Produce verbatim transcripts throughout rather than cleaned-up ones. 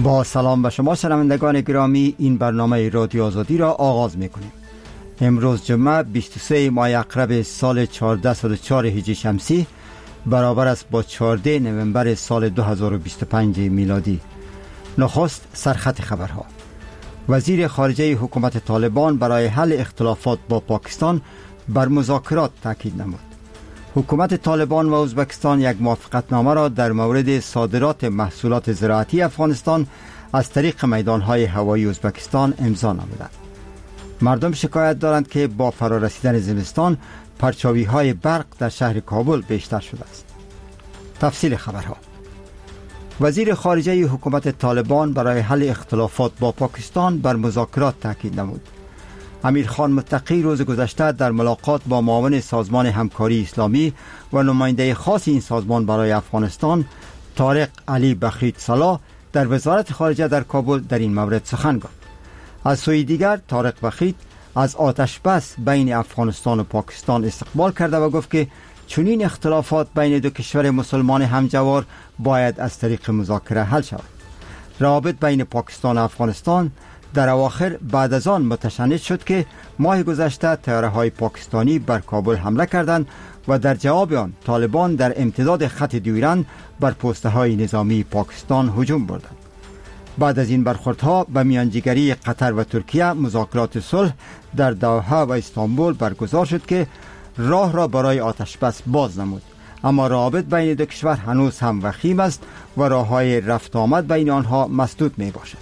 با سلام به شما شنوندگان گرامی، این برنامه رادیو آزادی را آغاز می‌کنیم. امروز جمعه بیست و سه ماه اقرب سال چهارده صد و چهار هجری شمسی برابر است با چهارده نوامبر سال دو هزار و بیست و پنج میلادی. نخست سرخط خبرها. وزیر خارجه حکومت طالبان برای حل اختلافات با پاکستان بر مذاکرات تاکید نمود. حکومت طالبان و ازبکستان یک موافقتنامه را در مورد صادرات محصولات زراعتی افغانستان از طریق میدانهای هوایی ازبکستان امضا نمودند. مردم شکایت دارند که با فرارسیدن زمستان پرچاوی های برق در شهر کابل بیشتر شده است. تفصیل خبرها. وزیر خارجه حکومت طالبان برای حل اختلافات با پاکستان بر مذاکرات تاکید نمود. امیر خان متقی روز گذشته در ملاقات با معاون سازمان همکاری اسلامی و نماینده خاص این سازمان برای افغانستان طارق علی بخیت صلاح در وزارت خارجه در کابل در این مورد سخن گفت. از سوی دیگر طارق بخیت از آتش بس بین افغانستان و پاکستان استقبال کرده و گفت که چنین اختلافات بین دو کشور مسلمان همجوار باید از طریق مذاکره حل شود. روابط بین پاکستان و افغانستان در اواخر بعد از آن متشنج شد که ماه گذشته طیاره‌های پاکستانی بر کابل حمله کردند و در جواب آن طالبان در امتداد خط دیورند بر پست‌های نظامی پاکستان هجوم بردند. بعد از این برخوردها به میانجیگری قطر و ترکیه مذاکرات صلح در دوحه و استانبول برگزار شد که راه را برای آتش بس باز نمود، اما روابط بین دو کشور هنوز هم وخیم است و راه‌های رفت آمد بین آنها مسدود می باشد.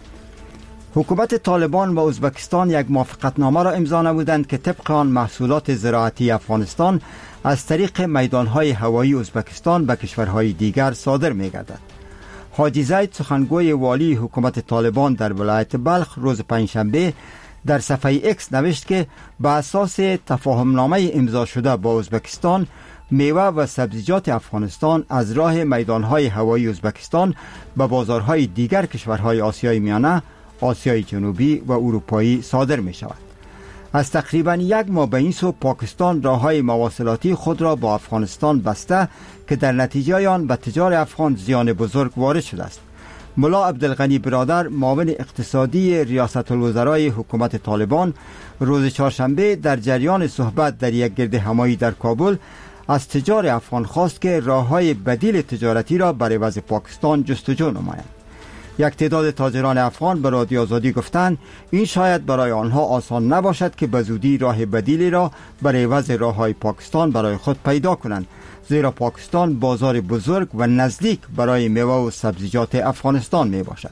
حکومت طالبان و ازبکستان یک موافقتنامه را امضا نمودند که طبق آن محصولات زراعتی افغانستان از طریق میدانهای هوایی ازبکستان به کشورهای دیگر صادر می‌گردد. حاجی زید سخنگوی والی حکومت طالبان در ولایت بلخ روز پنجشنبه در صفحه اکس نوشت که به اساس تفاهمنامه امضا شده با ازبکستان میوه و سبزیجات افغانستان از راه میدانهای هوایی ازبکستان به بازارهای دیگر کشورهای آسیای میانه، آسیای جنوبی و اروپایی صادر می شود. از تقریبا یک ماه به این سو پاکستان راههای مواصلاتی خود را با افغانستان بسته که در نتیجه آن به تجار افغان زیان بزرگ وارد شده است. ملا عبدالغنی برادر معاون اقتصادی ریاست الوزرای حکومت طالبان روز چهارشنبه در جریان صحبت در یک گرد همایی در کابل از تجار افغان خواست که راههای بدیل تجارتی را برای عوض پاکستان جستجو نمایند. یک تعداد تاجران افغان به رادیو آزادی گفتند این شاید برای آنها آسان نباشد که به زودی راه بدیلی را برای عوض راههای پاکستان برای خود پیدا کنند، زیرا پاکستان بازار بزرگ و نزدیک برای میوه و سبزیجات افغانستان می باشد.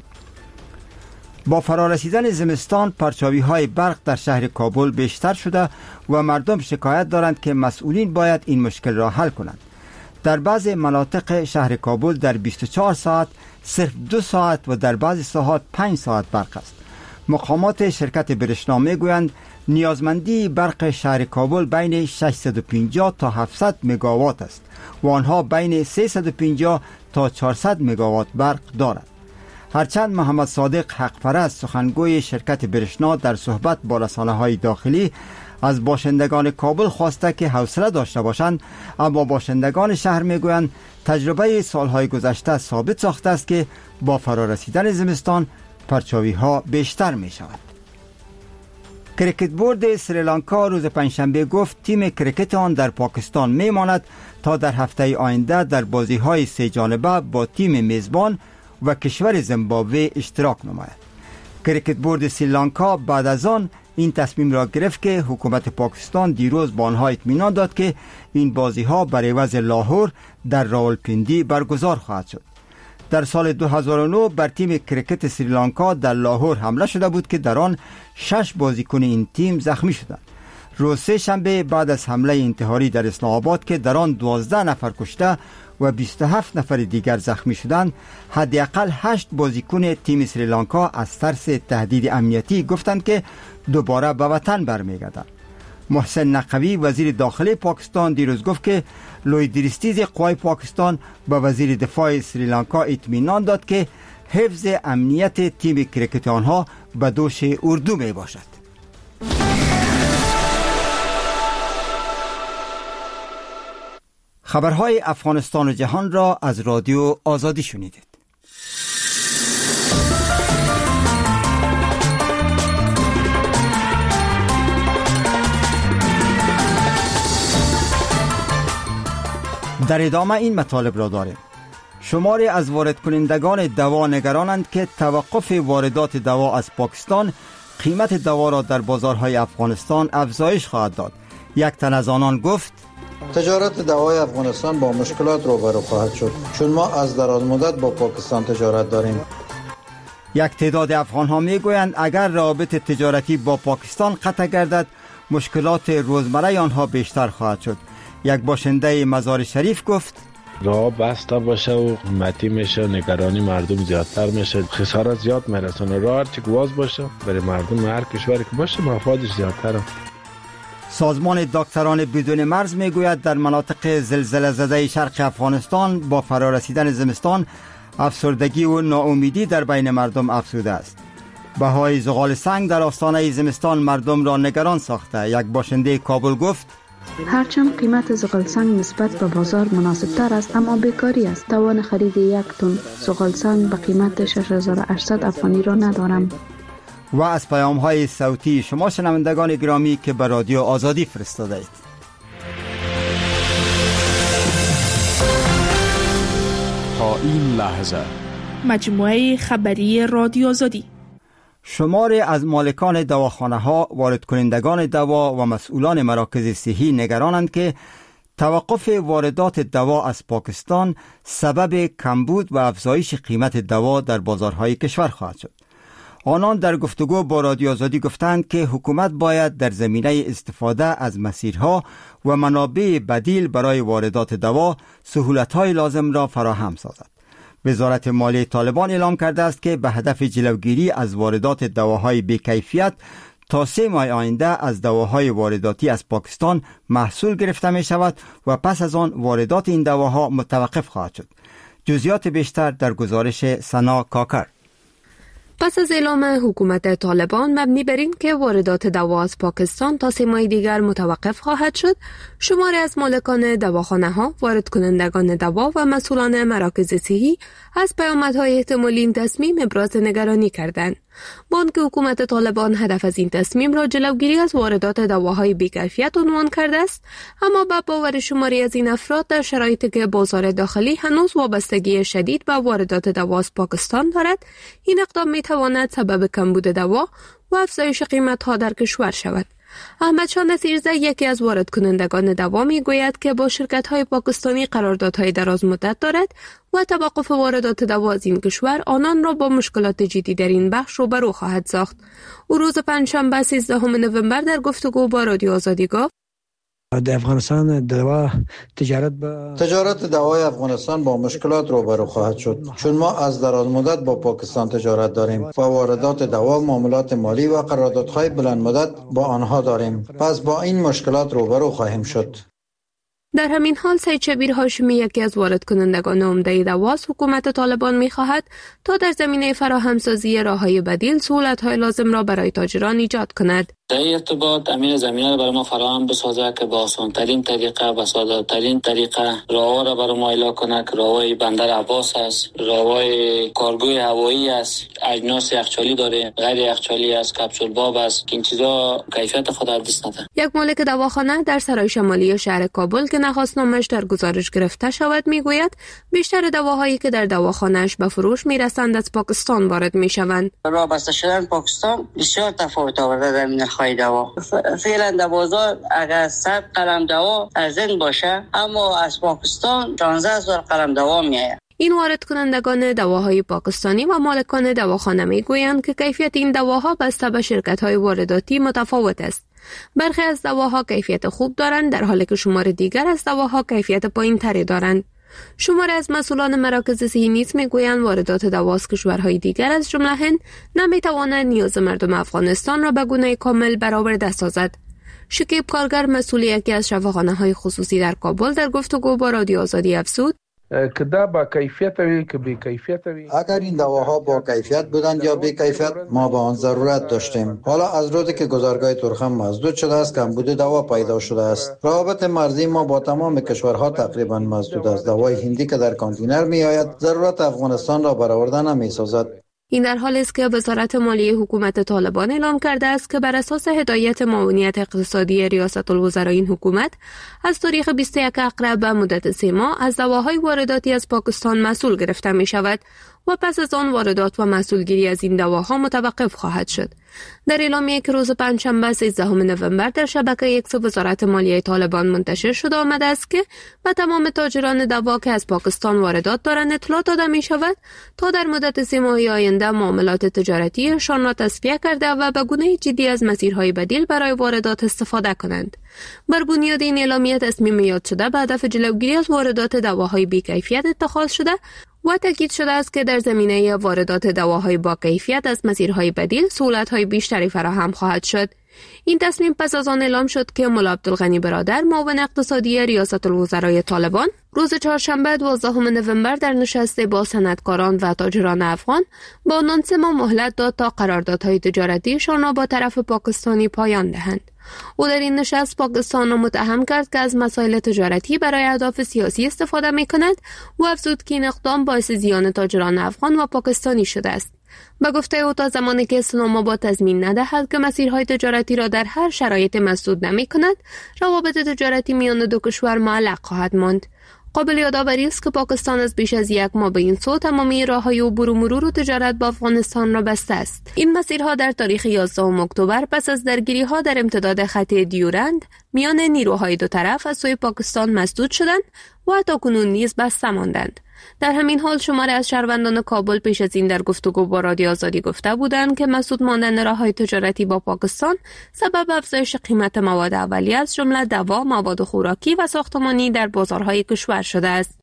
با فرارسیدن زمستان پرچاوی های برق در شهر کابل بیشتر شده و مردم شکایت دارند که مسئولین باید این مشکل را حل کنند. در بعض مناطق شهر کابل در بیست و چهار ساعت صرف دو ساعت و در بعضی ساعات پنج ساعت برق است. مقامات شرکت برشنا میگویند نیازمندی برق شهر کابل بین ششصد و پنجاه تا هفتصد مگاوات است و آنها بین سیصد و پنجاه تا چهارصد مگاوات برق دارد. هرچند محمد صادق حقپرست سخنگوی شرکت برشنا در صحبت با رسانه‌های داخلی از باشندگان کابل خواسته که حوصله داشته باشند، اما باشندگان شهر میگویند تجربه سالهای گذشته ثابت ساخته است که با فرارسیدن زمستان پرچاوی ها بیشتر می شود. کریکت بورد سریلانکا روز پنجشنبه گفت تیم کریکت آن در پاکستان می ماند تا در هفته آینده در بازی های سه جانبه با تیم میزبان و کشور زیمبابوه اشتراک نماید. کریکت بورد سریلانکا بعد از آن این تصمیم را گرفت که حکومت پاکستان دیروز با آنها اطمینان داد که این بازی ها برای عوض لاهور در راولپیندی برگزار خواهد شد. در سال دو هزار و نه بر تیم کریکت سریلانکا در لاهور حمله شده بود که در آن شش بازیکن این تیم زخمی شدند. روز سه شنبه بعد از حمله انتحاری در اسلام آباد که در آن دوازده نفر کشته و بیست و هفت نفر دیگر زخمی شدند، حداقل هشت بازیکن تیم سریلانکا از ترس تهدید امنیتی گفتند که دوباره به وطن برمیگردند. محسن نقوی وزیر داخلی پاکستان دیروز گفت که لوی دریستیز قوای پاکستان به وزیر دفاع سریلانکا اطمینان داد که حفظ امنیت تیم کریکت آنها به دوش اردو می باشد. خبرهای افغانستان و جهان را از رادیو آزادی شنیدید. در ادامه این مطالب را داریم. شماری از وارد کنندگان دوا نگرانند که توقف واردات دوا از پاکستان قیمت دوا را در بازارهای افغانستان افزایش خواهد داد. یک تن از آنان گفت: تجارت دوای افغانستان با مشکلات روبرو خواهد شد، چون ما از دراز مدت با پاکستان تجارت داریم. یک تعداد افغان‌ها میگویند اگر روابط تجارتی با پاکستان قطع گردد، مشکلات روزمره آنها بیشتر خواهد شد. یک باشنده مزار شریف گفت: راه بسته باشه و قیمتی میشه، نگرانی مردم زیادتر میشه، خسارت زیاد میرسونه. راه هرچی گواز باشه برای مردم هر کشوری که باشه مفادش زیادتره. سازمان دکتران بدون مرز میگوید در مناطق زلزله زده شرق افغانستان با فرارسیدن زمستان افسردگی و ناامیدی در بین مردم افزوده است. بهای زغال سنگ در آستانه زمستان مردم را نگران ساخته. یک باشنده کابل گفت: هرچند قیمت زغال سنگ نسبت به بازار مناسب تر است، اما بیکاری است. توان خرید یک تن زغال سنگ به قیمت شش هزار و هشتصد افغانی را ندارم. و از پیام های صوتی شما شنوندگان گرامی که به رادیو آزادی فرستاده اید. تا این لحظه مجموعه خبری رادیو آزادی. شماری از مالکان دواخانه ها، وارد کنندگان دوا و مسئولان مراکز صحی نگرانند که توقف واردات دوا از پاکستان سبب کمبود و افزایش قیمت دوا در بازارهای کشور خواهد شد. آنان در گفتگو با رادیو آزادی گفتند که حکومت باید در زمینه استفاده از مسیرها و منابع بدیل برای واردات دوا سهولت‌های لازم را فراهم سازد. وزارت مالیه طالبان اعلام کرده است که به هدف جلوگیری از واردات دواهای بی‌کیفیت تا سه ماه آینده از دواهای وارداتی از پاکستان محصول گرفته می شود و پس از آن واردات این دواها متوقف خواهد شد. جزئیات بیشتر در گزارش سنا کاکر. پس از اعلام حکومت طالبان مبنی بر این که واردات دوا از پاکستان تا سه ماه دیگر متوقف خواهد شد، شماری از مالکان دواخانه ها، وارد کنندگان دوا و مسئولان مراکز صحی از پیامدهای احتمالی این تصمیم ابراز نگرانی کردند. با آنکه حکومت طالبان هدف از این تصمیم را جلوگیری از واردات دواهای بی‌کیفیت عنوان کرده است، اما با باور شماری از این افراد در شرایطی که بازار داخلی هنوز وابستگی شدید به واردات دوا از پاکستان دارد، این اقدام میتواند سبب کمبود دوا و افزایش قیمت‌ها در کشور شود. احمد شاه نصیرزی، یکی از وارد کنندگان دوا، میگوید که با شرکت‌های پاکستانی قراردادهای دراز مدت دارد و توقف واردات دوا از این کشور آنان را با مشکلات جدی در این بخش روبرو خواهد ساخت. او روز پنجشنبه سیزدهم نوامبر در گفتگو با رادیو آزادی گفت: در افغانستان دوا تجارت با تجارت دوای افغانستان با مشکلات روبرو خواهد شد، چون ما از دراز مدت با پاکستان تجارت داریم و واردات دوا، معاملات مالی و قراردادهای بلند مدت با آنها داریم. پس با این مشکلات روبرو خواهیم شد. در همین حال سید شبیر هاشمی، یکی از وارد کنندگان عمده دوا، حکومت طالبان می‌خواهد تا در زمینه فراهمسازی راه‌های بدیل سهولت‌های لازم را برای تاجران ایجاد کند. در این ارتباط امیر زمینه را برای ما فراهم بسازد که با آسان‌ترین طریقه و ساده‌ترین طریقه راه‌ها را برای ما اعلام کند که راه‌های بندر عباس است، راه‌های کارگوی هوایی است، اجناس یخچالی داره، غیر یخچالی است، کپسول باب است که این چیزا کیفیت خود را دست نده. یک مالک دواخانه در سرای شمالی شهر کابل که نخواست نامش در گزارش گرفته شود میگوید بیشتر دواهایی که در دواخانه‌اش به فروش میرسند از پاکستان وارد میشوند. راه بسته شدن پاکستان بسیار تفاوت آورده در نرخ‌های دوا. فعلا در بازار اگر صد قلم دوا ارزان باشه، اما از پاکستان شانزده هزار قلم دوا میآید. این وارد کنندگان دواهای پاکستانی و مالکان دواخانه میگویند که کیفیت این دواها بسته به شرکت‌های وارداتی متفاوت است. برخی از دواها کیفیت خوب دارند، در حالی که شمار دیگر از دواها کیفیت پایین‌تری دارند. شماری از مسئولان مراکز صحی نیز میگویند واردات دوا از کشورهای دیگر از جمله هند نمیتواند نیاز مردم افغانستان را به گونه کامل برآورده سازد. شکیب کارگر، مسئول یکی از شفاخانه‌های خصوصی در کابل، در گفتگو با رادیو آزادی افزود: که دا با کیفیت وی که بی کیفیت وی. اگر این دواها با کیفیت بودند یا بی کیفیت، ما با آن ضرورت داشتیم. حالا از روزی که گذارگاه تورخم مسدود شده است، کمبود دوا پیدا شده است. روابط مرزی ما با تمام کشورها تقریبا مسدود است. دوای هندی که در کانتینر می آید ضرورت افغانستان را برآورده نمی سازد. این در حالی است که وزارت مالیه حکومت طالبان اعلام کرده است که بر اساس هدایت معاونیت اقتصادی ریاست الوزراء این حکومت از تاریخ بیست و یک اکتبر به مدت سه ماه از دواهای وارداتی از پاکستان مسئول گرفته می شود و پس از آن واردات و مسئولگیری از این دواها متوقف خواهد شد. در اعلامیه‌ای که روز پنجشنبه سیزدهم نوامبر در شبکه اکس وزارت مالیه طالبان منتشر شده آمده است که به تمام تاجران دوا که از پاکستان واردات دارند اطلاع داده می شود تا در مدت سه ماه آینده معاملات تجارتیشان را تصفیه کرده و به گونه جدی از مسیرهای بدیل برای واردات استفاده کنند. بر بنیاد این اعلامیه تصمیم یاد شده به هدف جلوگیری از واردات دواهای بی‌کیفیت اتخاذ شده و تاکید شده است که در زمینه واردات دواهای با کیفیت از مسیرهای بدیل سهولت‌های بیشتری فراهم خواهد شد. این تصمیم پس از آن اعلام شد که ملا عبدالغنی برادر معاون اقتصادی ریاست الوزراء طالبان روز چهارشنبه دوازدهم نوامبر در نشستی با صنعتکاران و تاجران افغان با آنان سه ماه مهلت داد تا قراردادهای تجارتیشان را با طرف پاکستانی پایان دهند. او در این نشست پاکستان را متهم کرد که از مسائل تجارتی برای اهداف سیاسی استفاده می کند و افزود که این اقدام باعث زیان تاجران افغان و پاکستانی شده است. به گفته او تا زمانی که اسلام آباد تضمین ندهد که مسیرهای تجارتی را در هر شرایط مسدود نمی کند، روابط تجارتی میان دو کشور معلق خواهد ماند. قابل یادآوری است که پاکستان از بیش از یک ماه به این سو تمامی راههای عبور و مرور و تجارت با افغانستان را بسته است. این مسیرها در تاریخ یازدهم اکتبر پس از درگیری‌ها در امتداد خط دیورند میان نیروهای دو طرف از سوی پاکستان مسدود شدند و تاکنون نیز بسته ماندند. در همین حال شماری از شهروندان کابل پیش از این در گفتگو با رادیو آزادی گفته بودند که مسدود ماندن راههای تجارتی با پاکستان سبب افزایش قیمت مواد اولیه از جمله دوا، مواد خوراکی و ساختمانی در بازارهای کشور شده است.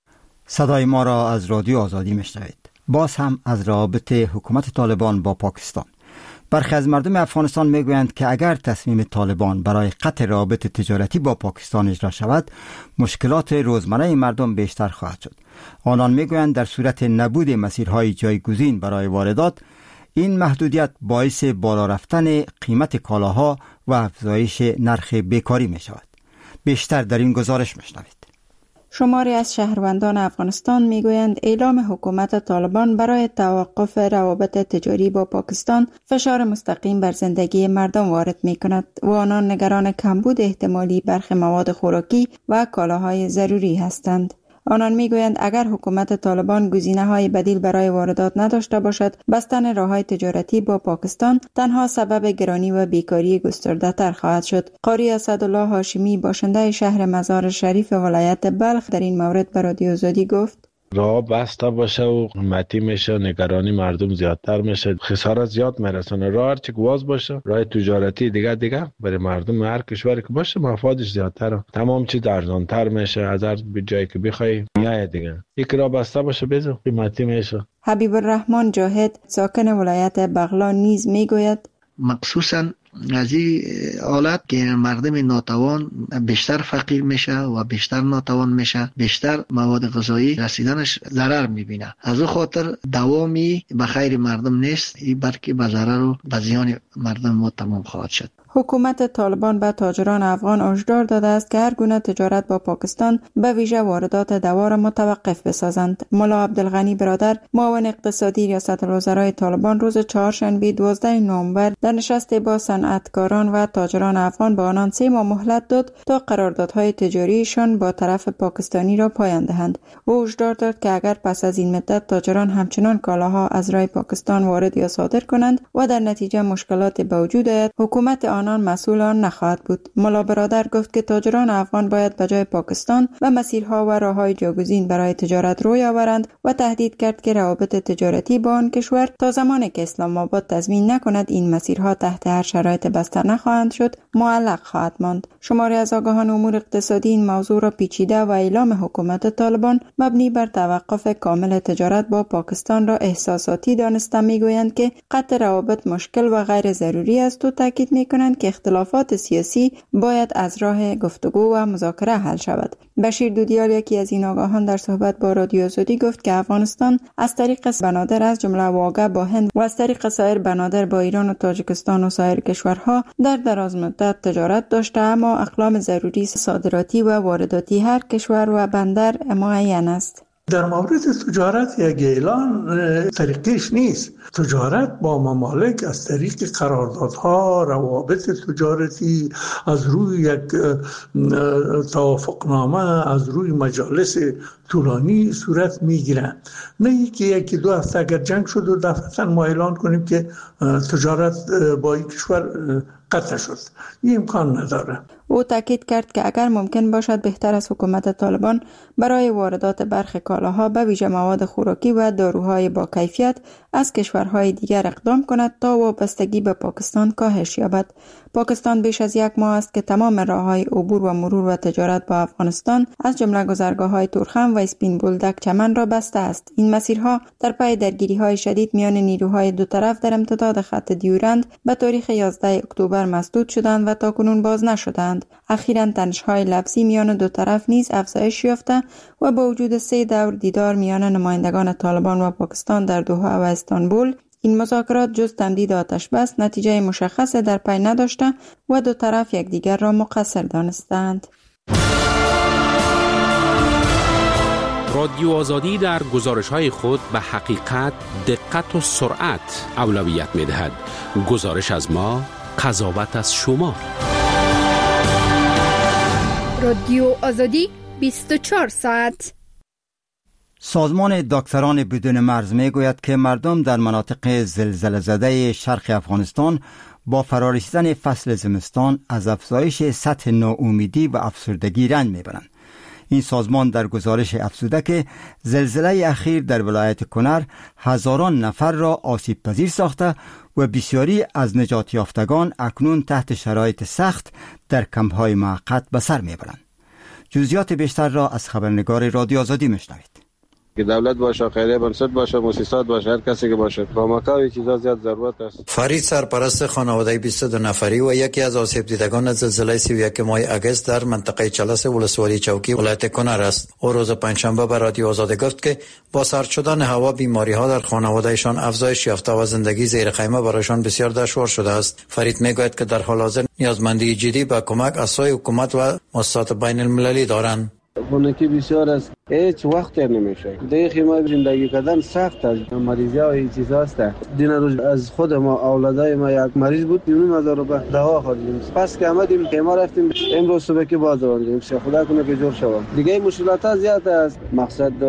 صدای ما را از رادیو آزادی میشنوید. باز هم از روابط حکومت طالبان با پاکستان. برخی از مردم افغانستان میگویند که اگر تصمیم طالبان برای قطع روابط تجارتی با پاکستان اجرا شود، مشکلات روزمره مردم بیشتر خواهد شد. آنان میگویند در صورت نبود مسیرهای جایگزین برای واردات، این محدودیت باعث بالا رفتن قیمت کالاها و افزایش نرخ بیکاری می شود. بیشتر در این گزارش میشنوید. شماری از شهروندان افغانستان میگویند اعلام حکومت طالبان برای توقف روابط تجاری با پاکستان فشار مستقیم بر زندگی مردم وارد می کند و آنان نگران کمبود احتمالی برخی مواد خوراکی و کالاهای ضروری هستند. آنان میگویند اگر حکومت طالبان گزینه‌های بدیل برای واردات نداشته باشد، بستن راه‌های تجارتی با پاکستان تنها سبب گرانی و بیکاری گسترده‌تر خواهد شد. قاری اسدالله هاشمی باشنده شهر مزار شریف ولایت بلخ در این مورد به رادیو آزادی گفت: راه بسته باشه و قیمتی میشه، نگرانی مردم زیادتر میشه، خسارت زیاد میرسونه. راه هرچی واز باشه، راه تجارتی دیگه دیگه برای مردم هر کشوری که باشه مفادش زیادتره، تمام چیز ارزانتر میشه، از هر جایی که بخوای میای دیگه. یک راه بسته باشه بزن قیمتی میشه. حبیب الرحمن جاهد ساکن ولایت بغلان نیز میگوید مخصوصاً از این حالت که مردم ناتوان بیشتر فقیر میشه و بیشتر ناتوان میشه، بیشتر مواد غذایی رسیدنش ضرر میبینه. از او خاطر دوامی به خیر مردم نیست، این بلکه به ضرر و به زیان مردم ما تمام خواهد شد. حکومت طالبان به تاجران افغان هشدار داده است که هر گونه تجارت با پاکستان به ویژه واردات دوا را متوقف بسازند. ملا عبدالغنی برادر معاون اقتصادی ریاست الوزراء طالبان روز چهارشنبه دوازدهم نوامبر در نشستی با صنعتکاران و تاجران افغان به آنان سه ماه مهلت داد تا قراردادهای تجاریشان با طرف پاکستانی را پایان دهند. او هشدار داد که اگر پس از این مدت تاجران همچنان کالاها از راه پاکستان وارد یا صادر کنند و در نتیجه مشکلات به وجود آید، حکومت آنان مسئول آن نخواهد بود. ملا برادر گفت که تاجران افغان باید به جای پاکستان و مسیرها و راههای جایگزین برای تجارت روی آورند و تهدید کرد که روابط تجارتی با آن کشور تا زمانی که اسلام آباد تضمین نکند این مسیرها تحت هر شرایط بسته نخواهند شد، معلق خواهد ماند. شماری از آگاهان امور اقتصادی این موضوع را پیچیده و اعلام حکومت طالبان مبنی بر توقف کامل تجارت با پاکستان را احساساتی دانسته میگویند که قطع روابط مشکل و غیر ضروری است و تاکید میکنند که اختلافات سیاسی باید از راه گفتگو و مذاکره حل شود. بشیر دودیال یکی از این آگاهان در صحبت با رادیو آزادی گفت که افغانستان از طریق بنادر از جمله واقع با هند و از طریق سایر بنادر با ایران و تاجیکستان و سایر کشورها در دراز مدت تجارت داشته، اما اقلام ضروری صادراتی و وارداتی هر کشور و بندر معین است. در مورد تجارت یک اعلان طریقش نیست. تجارت با ممالک از طریق قراردادها، روابط تجارتی، از روی یک توافقنامه، از روی مجالس طولانی صورت میگیره. نه اینکه یکی دو هفته اگر جنگ شد و دفعتا ما اعلان کنیم که تجارت با این کشور قطع شد. این امکان نداره. او تاکید کرد که اگر ممکن باشد بهتر از حکومت طالبان برای واردات برخی کالاها به ویژه مواد خوراکی و داروهای با کیفیت از کشورهای دیگر اقدام کند تا وابستگی به پاکستان کاهش یابد. پاکستان بیش از یک ماه است که تمام راههای عبور و مرور و تجارت با افغانستان از جمله گذرگاه‌های تورخم و اسپین بولدک چمن را بسته است. این مسیرها در پی درگیری‌های شدید میان نیروهای دو طرف در امتداد خط دیورند به تاریخ یازده اکتبر مسدود شدند و تاکنون باز نشدند. اخیراً تنش‌های لفظی میان دو طرف نیز افزایش یافته و با وجود سه دور دیدار میان نمایندگان طالبان و پاکستان در دوحه و استانبول، این مذاکرات جز تمدید آتش بس نتیجه مشخص در پی نداشته و دو طرف یکدیگر را مقصر دانستند. رادیو آزادی در گزارش‌های خود به حقیقت، دقت و سرعت اولویت می‌دهد. گزارش از ما، قضاوت از شما. رادیو آزادی بیست و چهار ساعت. سازمان دکتران بدون مرز می گوید که مردم در مناطق زلزله زده شرق افغانستان با فرارسیدن فصل زمستان از افزایش سطح ناامیدی و افسردگی رنج می برند. این سازمان در گزارش افزوده که زلزله اخیر در ولایت کنر هزاران نفر را آسیب پذیر ساخته و بسیاری از نجات یافتگان اکنون تحت شرایط سخت در کمپ‌های موقت به سر میبرند. جزئیات بیشتر را از خبرنگار رادیو آزادی میشنوید. که دولت باشه، خیریه بنسټ باشه، مؤسسات باشه، هر کسی که باشه، کمک‌های چیزا زیاد ضرورت است. فرید سرپرست خانواده بیست و دو نفری و یکی از آسیب دیدگان زلزله سی و یک ماه اگست در منطقه چلس ولسوالی چوکی ولایت کنر است. او روز پنجشنبه به رادیو آزادی گفت که با سرد شدن هوا بیماری‌ها در خانوادهشان افزایش یافته و زندگی زیر خیمه برایشان بسیار دشوار شده است. فرید میگوید که در حال حاضر نیازمندی جدی به کمک از سوی حکومت و مؤسسات بین المللی دارند. خونکی بسیار است، هیچ وقت نمیشه. دیگه خیمه زندگی کردن سخت است. مریضی و این چیزا است. دین روز از خود ما اولادای ما یک مریض بود، نیم هزار روپیه دوا خوردیم. پس که آمدیم خیمه رفتیم، امروز صبح که باز آمدیم. خدا کنه که جور شوم. دیگه مشکلات زیاد است. مقصد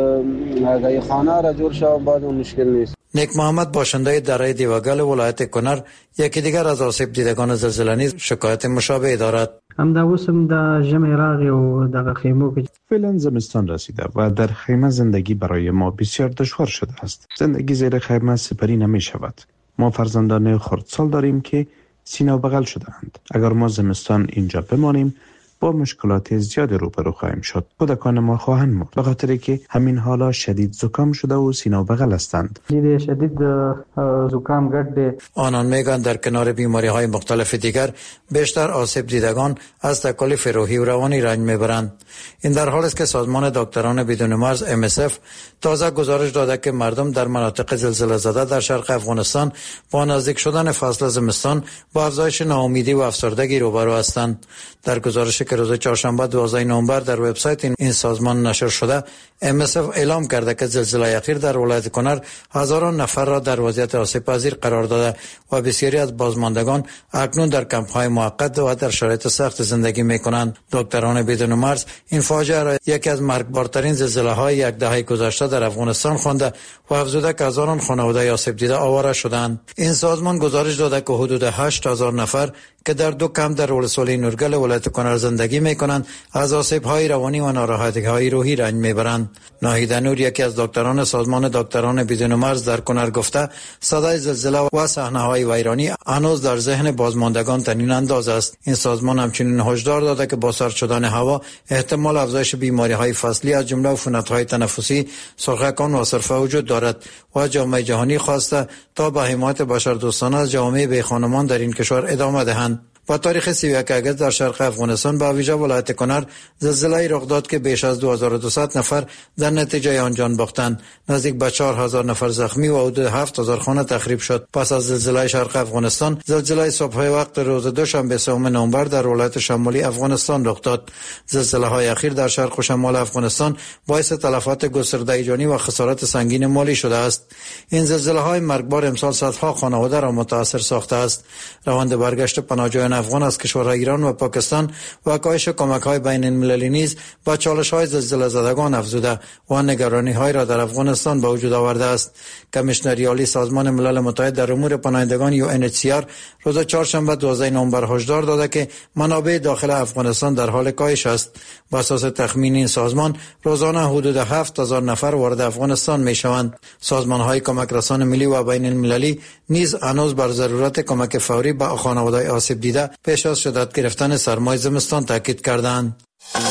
اگه خانه را جور شوم بعد مشکل نیست. نیک محمد باشنده دره دیوگل ولایت کنر یکی دیگر از آسیب دیدگان زلزله نیز شکایت مشابه دارد. هم دا وسم دا جمع راغی و دا خیمو که فعلا زمستان رسیده و در خیمه زندگی برای ما بسیار دشوار شده است. زندگی زیر خیمه سپری نمی شود. ما فرزندان خردسال داریم که سینه و بغل شده‌اند. اگر ما زمستان اینجا بمانیم با مشکلات زیاد روبرو خواهیم شد. کودکان ما خواهند مرد به خاطری که همین حالا شدید زکام شده و سینه و بغل هستند. شدید زکام گرد. آنان میگن در کنار بیماری های مختلف دیگر بیشتر آسیب دیدگان از تکالیف روحی و روانی رنج میبرند. این در حالی است که سازمان دکتران بدون مرز ام اس اف تازه گزارش داده که مردم در مناطق زلزله زده در شرق افغانستان با نزدیک شدن فصل زمستان با افزایش ناامیدی و افسردگی روبرو هستند. در گزارش که روز چهارشنبه دوازده نوامبر در وبسایت این, این سازمان نشر شده، ام اس اف اعلام کرده که زلزله اخیر در ولایت کنر هزاران نفر را در وضعیت آسیب پذیر قرار داده و بسیاری از بازماندگان اکنون در کمپ‌های موقت و در شرایط سخت زندگی می‌کنند. دکتران بدون مرز این فاجعه را یکی از مرگبارترین زلزله‌های یک دهه گذشته در افغانستان خوانده و افزوده که هزاران خانواده آسیب دیده آواره شدند. این سازمان گزارش داده که حدود هشت هزار نفر که در دو کمپ در ولسوالی نورگل ولایت کنر زندگی می‌کنند از آسیب‌های روانی و ناراحتی‌های روحی رنج می‌برند. ناهید نور یکی از دکتران سازمان دکتران بدون مرز در کنر گفته صدای زلزله و صحنه‌های ویرانی هنوز در ذهن بازماندگان طنین انداز است. این سازمان همچنین هشدار داده که با سرد شدن هوا احتمال افزایش بیماری‌های فصلی از جمله عفونت‌های تنفسی، سرخکان و سرفه وجود دارد و جامعه جهانی خواسته تا به حمایت بشردوستانه از جوامع بیخانمان در این کشور ادامه دهند. با تاریخ سی و یک آگوست در شرق افغانستان با ویژه ولایت کنر زلزله رخ داد که بیش از دو هزار و دویست نفر در نتیجه آن جان باختند. نزدیک به چهار هزار نفر زخمی و حدود هفت هزار خانه تخریب شد. پس از زلزله شرق افغانستان، زلزله صبح وقت روز دوشنبه سوم نوامبر در ولایت شمالی افغانستان رخ داد. زلزله های اخیر در شرق و شمال افغانستان باعث تلفات گسترده جانی و خسارات سنگین مالی شده است. این زلزله های مرگبار امسال صدها خانواده را متاثر ساخته است. روند برگشت پناهجویان افغان از کشورهای ایران و پاکستان و کاهش کمک های بین المللی نیز با چالش های زلزله زدگان افزوده و نگرانی های را در افغانستان به وجود آورده است. کمیشنر عالی سازمان ملل متحد در امور پناهندگان یو ان اچ سی آر روز چهارشنبه دوازده نوامبر هشدار داده که منابع داخل افغانستان در حال کاهش است. با اساس تخمین این سازمان روزانه حدود هفت هزار نفر وارد افغانستان می شوند. سازمان های کمک رسان ملی و بین المللی نیز هنوز بر ضرورت کمک فوری به خانواده‌های آسیب دیده پیش از شدت گرفتن سرمای زمستان تاکید کردند.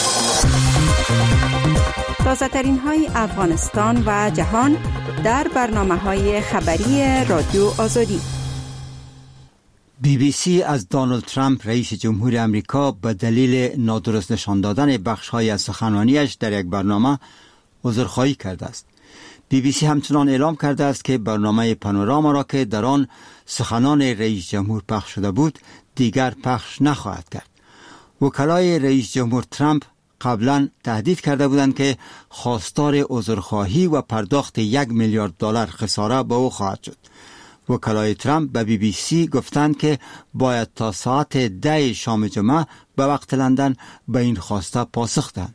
تازه ترین های افغانستان و جهان در برنامه های خبری رادیو آزادی. بی بی سی از دونالد ترامپ رئیس جمهور امریکا به دلیل نادرست نشان دادن بخش‌های از سخنرانیش در یک برنامه عذرخواهی کرده است. بی بی سی همچنان اعلام کرده است که برنامه پانوراما را که در آن سخنان رئیس جمهور پخش شده بود دیگر پخش نخواهد کرد. وکلای رئیس جمهور ترامپ قبلا تهدید کرده بودند که خواستار عذرخواهی و پرداخت یک میلیارد دلار خساره به او خواهد شد. وکلای ترامپ به بی بی سی گفتند که باید تا ساعت ده شام جمعه به وقت لندن به این خواسته پاسخ دهند.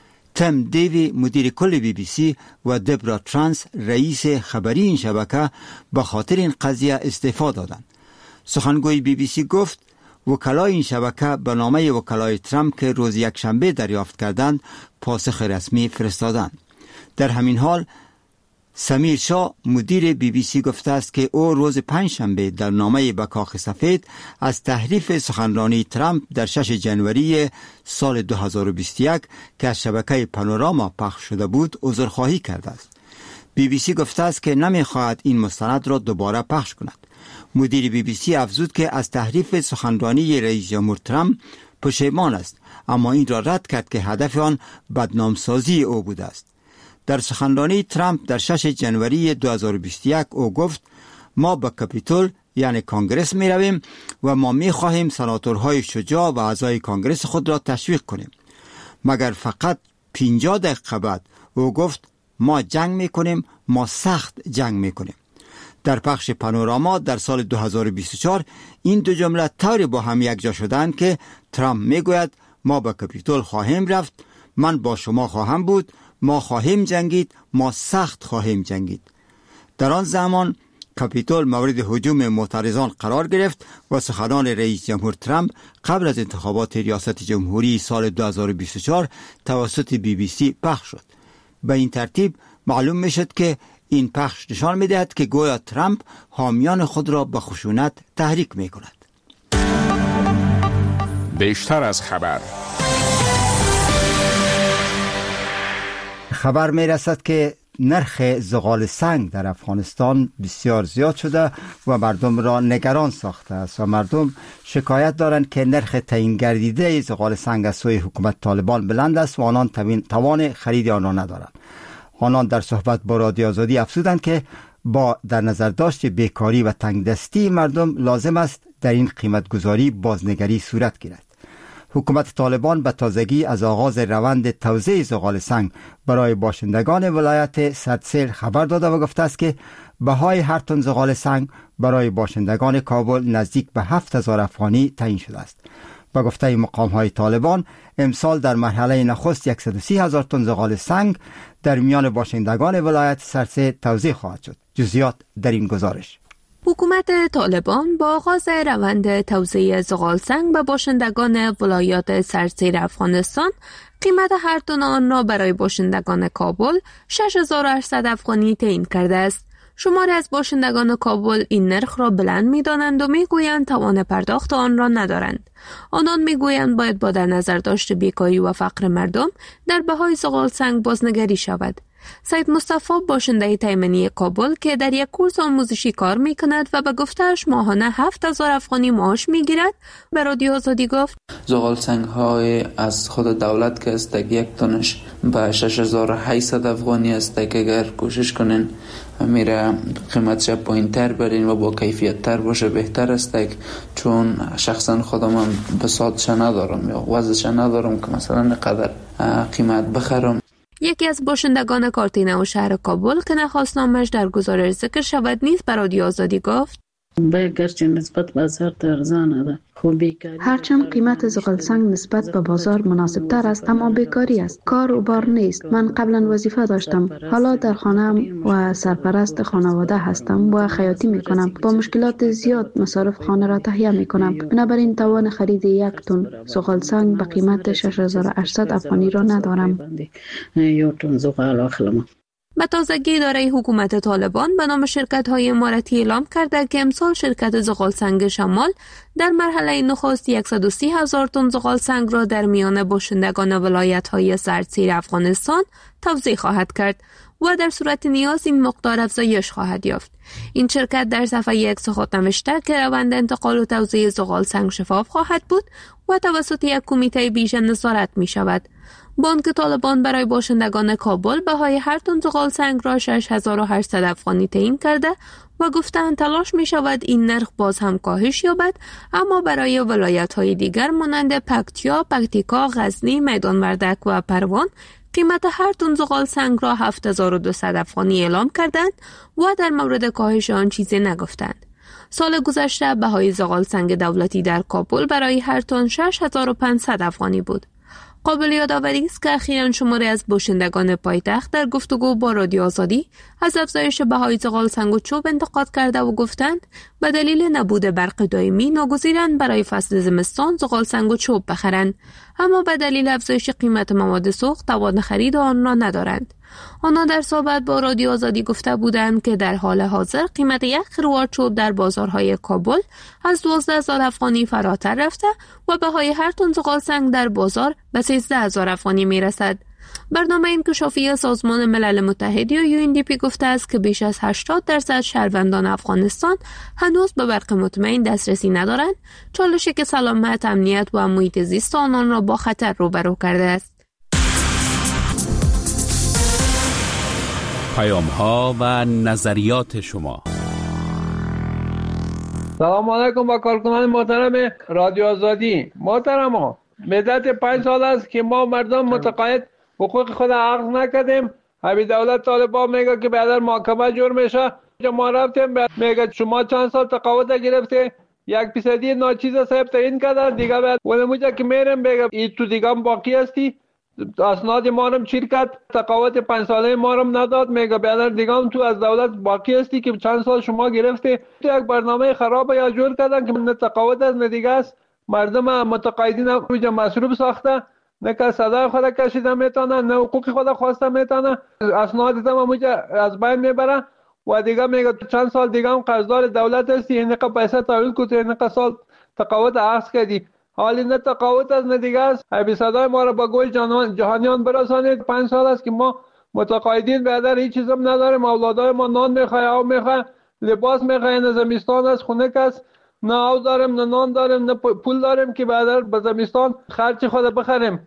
تم دیوی مدیر کل بی بی سی و دبرا ترانس رئیس خبری این شبکه به خاطر این قضیه استعفا دادند. سخنگوی بی بی سی گفت وکلای این شبکه به نامه وکلای ترامپ که روز یک شنبه دریافت کردند پاسخ رسمی فرستادند. در همین حال سمیر شاه مدیر بی بی سی گفته است که او روز پنجشنبه در نامه به کاخ سفید از تحریف سخنرانی ترامپ در ششم ژانویه سال دو هزار و بیست و یک که از شبکه پانوراما پخش شده بود عذرخواهی کرده است. بی بی سی گفته است که نمی‌خواهد این مستند را دوباره پخش کند. مدیر بی بی سی افزود که از تحریف سخنرانی رئیس جمهور ترامپ پشیمان است، اما این را رد کرد که هدف آن بدنامسازی او بوده است. در سخنرانی ترامپ در ششم ژانویه دو هزار و بیست و یک او گفت ما به کاپیتول یعنی کانگرس می رویم و ما می خواهیم سناتورهای شجاع و اعضای کانگرس خود را تشویق کنیم. مگر فقط پنجاه دقیقه بعد او گفت ما جنگ می کنیم، ما سخت جنگ می کنیم. در پخش پانوراما در سال دو هزار و بیست و چهار این دو جمله طوری با هم یک جا شدند که ترامپ می گوید ما به کاپیتول خواهیم رفت، من با شما خواهم بود، ما خواهیم جنگید، ما سخت خواهیم جنگید. در آن زمان کاپیتول مورد هجوم معترضان قرار گرفت و سخنان رئیس جمهور ترامپ قبل از انتخابات ریاست جمهوری سال دو هزار و بیست و چهار توسط بی بی سی پخش شد. به این ترتیب معلوم می شد که این پخش نشان می دهد که گویا ترامپ حامیان خود را به خشونت تحریک می کند. بیشتر از خبر خبر می رسد که نرخ زغال سنگ در افغانستان بسیار زیاد شده و مردم را نگران ساخته است و مردم شکایت دارند که نرخ تعیین گردیده زغال سنگ از سوی حکومت طالبان بلند است و آنان توان خرید آن را ندارند. آنان در صحبت با رادیو آزادی افزودند که با در نظر داشت بیکاری و تنگدستی مردم لازم است در این قیمتگذاری بازنگری صورت گیرد. حکومت طالبان به تازگی از آغاز روند توزیع زغال سنگ برای باشندگان ولایت سردسیر خبر داده و گفته است که بهای هر تن زغال سنگ برای باشندگان کابل نزدیک به هفت هزار افغانی تعیین شده است. با گفته مقام‌های طالبان امسال در مرحله نخست صد و سی هزار تن زغال سنگ در میان باشندگان ولایت سردسیر توزیع خواهد شد. جزئیات در این گزارش. حکومت طالبان با آغاز روند توزیع زغال سنگ به باشندگان ولایات سردسیر افغانستان قیمت هر تن آن را برای باشندگان کابل شش هزار و هشتصد افغانی تعیین کرده است. شماری از باشندگان کابل این نرخ را بلند می‌دانند و می‌گویند توان پرداخت آن را ندارند. آنان می‌گویند باید با در نظر داشت بیکاری و فقر مردم در بهای زغال سنگ بازنگری شود. سید مصطفی باشنده تیمنی کابل که در یک کورس آموزشی کار می کند و به گفتهش ماهانه هفت هزار افغانی معاش می گیرد به رادیو آزادی گفت زغال سنگ های از خود دولت که است یک تنش به شش هزار و هشتصد افغانی است که اگر کوشش کنین میره قیمتش پایین تر برین و با کیفیت تر باشه بهتر است، چون شخصا خودم هم بساطش ندارم یا وزنش ندارم که مثلا قدر قیمت بخرم. یکی از باشندگان کارتینه و شهر کابل که نخواست نامش در گزارش ذکر شود نیز به رادیو آزادی گفت گرچه نسبت بازار ارزانه ده، هرچند قیمت زغالسنگ نسبت به بازار مناسب تر است اما بیکاری است، کار و بار نیست. من قبلا وظیفه داشتم، حالا در خانه و سرپرست خانواده هستم و خیاطی می کنم. با مشکلات زیاد مصارف خانه را تهیه می کنم، بنابراین توان خرید یک تن زغالسنگ به قیمت شش هزار و هشتصد افغانی را ندارم. یک تن زغال اخلم. به تازگی اداره حکومت طالبان به نام شرکت‌های اماراتی اعلام کرده که امسال شرکت زغالسنگ شمال در مرحله نخست صد و سی هزار تن زغالسنگ را در میان باشندگان ولایت‌های سردسیر افغانستان توزیع خواهد کرد و در صورت نیاز این مقدار افزایش خواهد یافت. این شرکت در صفحه یک سخن نوشته که روند انتقال و توزیع زغالسنگ شفاف خواهد بود و توسط یک کمیته ویژه نظارت می شود. بانک طالبان برای باشندگان کابل بهای هر تن زغالسنگ را شش هزار و هشتصد افغانی تعیین کرده و گفتند تلاش می شود این نرخ باز هم کاهش یابد، اما برای ولایت‌های دیگر مانند پکتیا، پکتیکا، غزنی، میدان وردک و پروان قیمت هر تن زغالسنگ را هفت هزار و دویست افغانی اعلام کردند و در مورد کاهش آن چیزی نگفتند. سال گذشته بهای زغالسنگ دولتی در کابل برای هر تن شش هزار و پانصد افغانی بود. قابل یادآوری است که اخیراً شماری از باشندگان پایتخت در گفتگو با رادیو آزادی از افزایش بهای زغالسنگ و چوب انتقاد کرده و گفتند به دلیل نبود برق دائمی ناگزیرند برای فصل زمستان زغالسنگ و چوب بخرند، اما به دلیل افزایش قیمت مواد سوخت توان خرید آن را ندارند. آنها در صحبت با رادیو آزادی گفته بودند که در حال حاضر قیمت یک خروار چوب در بازارهای کابل از دوازده هزار افغانی فراتر رفته و بهای هر تن زغالسنگ در بازار به سیزده هزار افغانی می رسد. برنامه انکشافی سازمان ملل متحد یا یو ان دی پی گفته است که بیش از هشتاد درصد شهروندان افغانستان هنوز به برق مطمئن دسترسی ندارند، چالشی که سلامت، امنیت و محیط زیست آنان را با خطر روبرو کرده است. پیام ها و نظریات شما. سلام علیکم با کارکنان محترم رادیو آزادی. محترم ها، مدت پنج سال است که ما مردم متقاعد حقوق خود عرض نکردیم. همین دولت طالبان میگه که بعد محاکمه جور میشه. ما رفتیم میگه شما چند سال تقاعد گرفته، یک فیصدی ناچیز صاحب تعیین کردن دیگه بعد ولموجا که میرم میگه این تو دیگه باقی هستی، اسناد ما هم چیر کرد، تقاعد پنج ساله ما هم نداد، میگه بعد دیگه هم تو از دولت باقی هستی که چند سال شما گرفته. یک برنامه خراب یا جور کردن که نه تقاعد است نه دیگه است. مردم متقاعدین هم مصروف ساخته، نه که صدای خود کشیده میتونه، نه حقوق خود خواسته میتونه، اسناد هم از بین میبره و دیگه میگه چند سال دیگه هم قرضدار دولت هستی، اینقه پیسه تحویل کردی، اینقه سال تقاعد عرض کردی، حالی نه تقاعد است نه دیگه است. ابی صدای ما را با گل جهانیان برسانید. پنج سال است که ما متقاعدین بعد هیچ چیز هم نداریم. اولادای ما نان میخواه، آب میخواه، لباس میخواه، نه زمستان است خونه است، نه آب داریم، نه نان داریم، نه پول داریم که بعد به زمستان خرچ خود بخریم.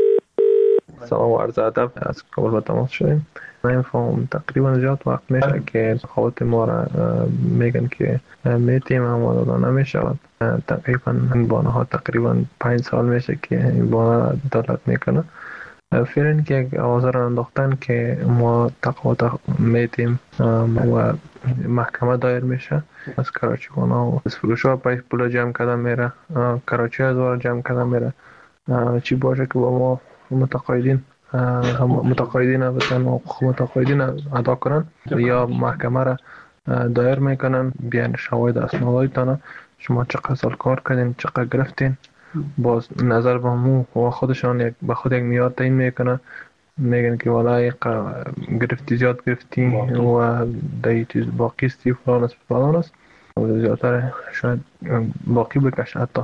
سلام و عرض ادب، از کابل با تماس شدیم. من فهم تقریبا زیاد وقت میشه که تقاعد ما را میگن که میتیم اما داده نمیشود. تقریبا بانه ها تقریبا پنج سال میشه که این بانه دولت میکنه. فعلا که آوازه را انداختن که ما تقاعد میتیم و محکمه دایر میشه. از کراچی بانه و از فروش ها پایش پولا جمع کردن میره، کراچی از وارا جمع کردن میره. چی باشه که با ما متقاعدین متقاعدین بتن و حقوق متقاعدین ادا کنن یا محکمه را دایر میکنن، بیان شواهد اسنادتان شما چقدر سال کار کردین، چقدر گرفتین، باز نظر به مو و خودشان یک به خود یک میاد تعیین میکنن، میگن که والله گرفتی زیاد گرفتی و دایی چیز باقی استی فلان است فلان است و زیادتر شاید باقی بکشه. حتی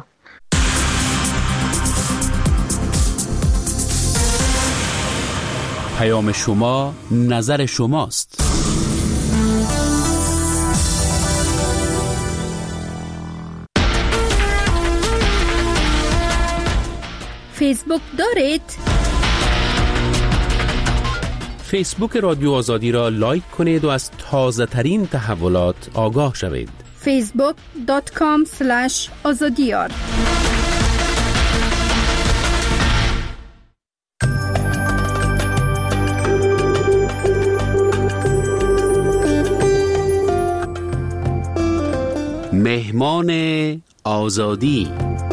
پیام شما نظر شماست. فیسبوک دارید؟ فیسبوک رادیو آزادی را لایک کنید و از تازه ترین تحولات آگاه شوید. فیسبوک دات کام اسلش آزادیار. مهمان آزادی.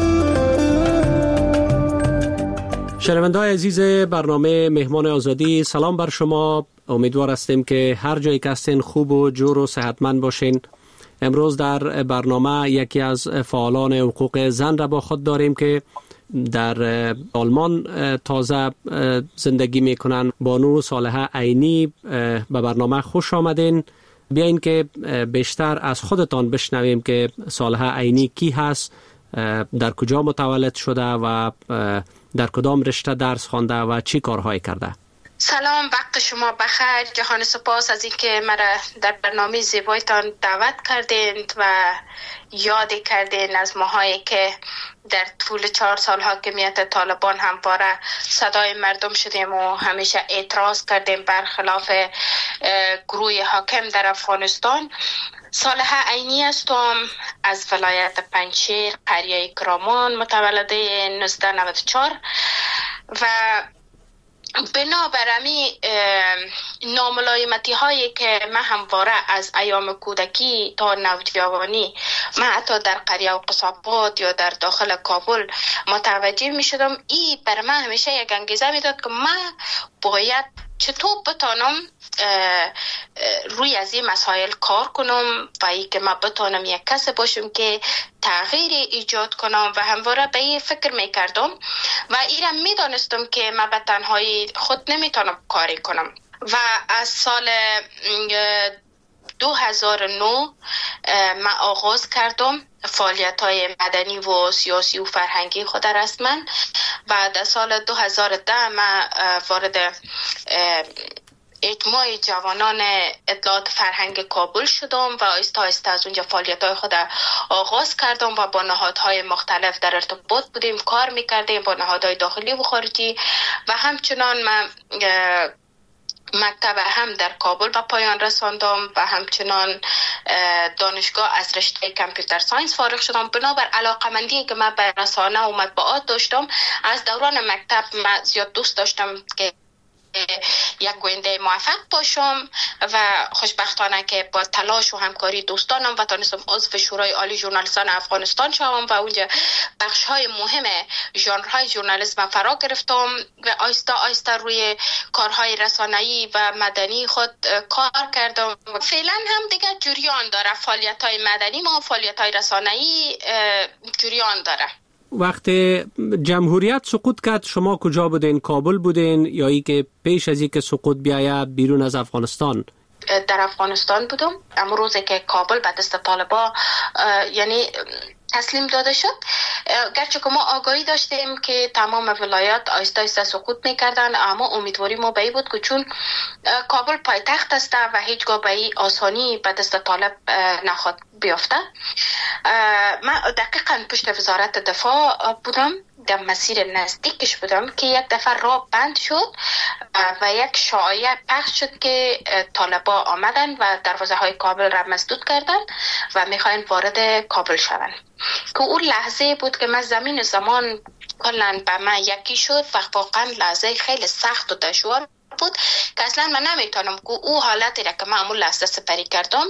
شنونده‌های عزیز برنامه مهمان آزادی، سلام بر شما. امیدوار هستیم که هر جایی که هستین خوب و جور و صحتمند باشین. امروز در برنامه یکی از فعالان حقوق زن را با خود داریم که در آلمان تازه زندگی میکنن. بانو صالحه عینی، به برنامه خوش آمدین. بیاین که بیشتر از خودتان بشنویم که صالحه عینی کی هست، در کجا متولد شده و در کدام رشته درس خوانده و چی کارهایی کرده. سلام، وقت شما بخیر. جهان سپاس از اینکه مرا در برنامه زیبایتان دعوت کردید و یاد کردین از ماهایی که در طول چهار سال حاکمیت طالبان همواره صدای مردم شدیم و همیشه اعتراض کردیم برخلاف گروه حاکم در افغانستان. صالحه عینی هستم، از ولایت پنجشیر، قریه کرامان، متولده نوزده نود و چهار و بنابراین ناملایمتی هایی که من همواره از ایام کودکی تا نوجوانی من حتی در قریه و قصابات یا در داخل کابل متوجه می شدم، ای بر من همیشه یک انگیزه می داد که من باید چطور بتانم روی از این مسائل کار کنم و ای که من بتانم یک کس باشم که تغییر ایجاد کنم و همواره به این فکر میکردم و ایرم میدانستم که من به تنهایی خود نمیتونم کاری کنم و از سال دو هزار و نه من آغاز کردم فعالیت های مدنی و سیاسی و فرهنگی خود رسما. بعد از سال دو هزار و ده من وارد اجماع جوانان اطلاعات فرهنگ کابل شدم و آیسته آیسته از اونجا فعالیت های خود آغاز کردم و با نهادهای مختلف در ارتباط بودیم، کار میکردیم با نهادهای داخلی و خارجی و همچنان من مکتب هم در کابل به پایان رساندم و همچنان دانشگاه از رشته کامپیوتر ساینس فارغ شدم. بنابر علاقمندی که من به رسانه و مطبوعات داشتم، از دوران مکتب من زیاد دوست داشتم که یک گوینده موفق باشم و خوشبختانه که با تلاش و همکاری دوستانم و تونستم عضو شورای عالی ژورنالیستان افغانستان شوم و اونجا بخش های مهم ژانرهای ژورنالیسم فرا گرفتم و آیسته آیسته روی کارهای رسانه‌ای و مدنی خود کار کردم. فعلا هم دیگه جریان داره فعالیت‌های مدنی ما، فعالیت‌های رسانه‌ای جریان داره. وقتی جمهوریت سقوط کرد شما کجا بودین؟ کابل بودین یا ای که پیش از اینکه سقوط بیاید بیرون از افغانستان؟ در افغانستان بودم. اما روزی که کابل به دست طالبان یعنی تسلیم داده شد، گرچه که ما آگاهی داشتیم که تمام ولایات آیسته آیسته سقوط میکردن، اما امیدواری ما به این بود که چون کابل پایتخت است و هیچگاه به این آسانی به دست طالب نخواد بیفته. من دقیقاً پشت وزارت دفاع بودم، در مسیر نزدیکش بودم که یک دفعه راه بند شد و یک شایعه پخش شد که طالبا آمدن و دروازه های کابل را مسدود کردن و میخواین وارد کابل شون، که اون لحظه بود که من زمین زمان کلن به من یکی شد و واقعا لحظه خیلی سخت و دشوار بود که اصلا من نمیتونم که او حالتی را که من امون لحظه سپری کردم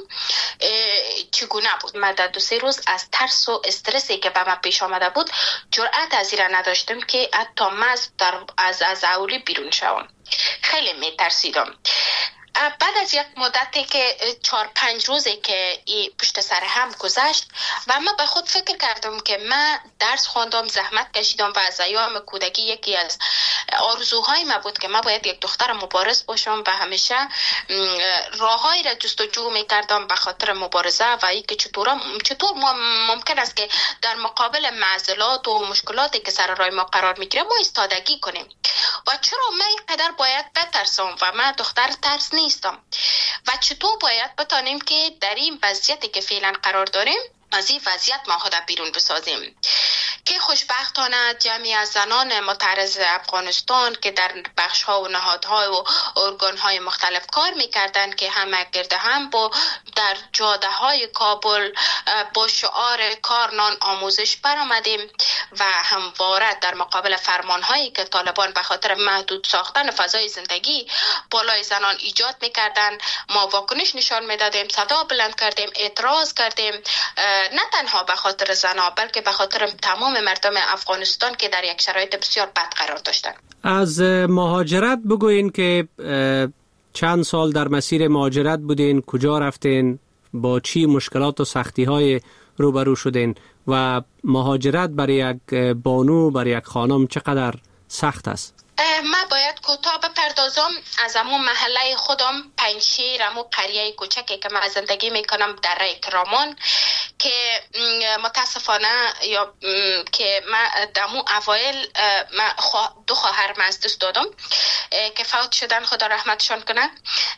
چگونه بود. من در دو سه روز از ترس و استرسی که به من پیش آمده بود جرأت از این را نداشتم که حتی من از از اولی بیرون شوم. خیلی میترسیدم. بعد از یک مدتی که چهار پنج روزی که ای پشت سر هم گذشت و من به خود فکر کردم که من درس خواندم، زحمت کشیدم و از ایام کودکی یکی از آرزوهای من بود که من باید یک دختر مبارز باشم و همیشه راههایی را جستجو میکردم به خاطر مبارزه و ای که چطور چطور ممکن است که در مقابل معضلات و مشکلاتی که سر راه ما قرار میگیره ما ایستادگی کنیم. و چرا من اینقدر باید بترسم و من دختر ترس نیستم و چطور باید بتانیم که در این وضعیتی که فعلا قرار داریم از این وضعیت ما خود بیرون بسازیم. که خوشبختانه جمعی از زنان معترض افغانستان که در بخش ها و نهادها و ارگان های مختلف کار میکردن که همه گرده هم با در جاده های کابل با شعار کار نان آموزش برآمدیم و همواره در مقابل فرمان هایی که طالبان به خاطر محدود ساختن فضای زندگی بالای زنان ایجاد میکردن ما واکنش نشان میدادیم، صدا بلند کردیم، اعتراض کردیم، نه تنها به خاطر زنان بلکه به خاطر تمام مردم افغانستان که در یک شرایط بسیار بد قرار داشتن. از مهاجرت بگوین که چند سال در مسیر مهاجرت بودین، کجا رفتین، با چی مشکلات و سختی های روبرو شدین و مهاجرت برای یک بانو، برای یک خانم چقدر سخت است؟ من باید کوتاه بپردازم از امون محله خودم، پنجشیر، امون قریه کوچکی که من زندگی میکنم در کرامان که متاسفانه یا که من دمو اوایل من دو خواهرم از دست دادم که فوت شدن، خدا رحمتشان کنه.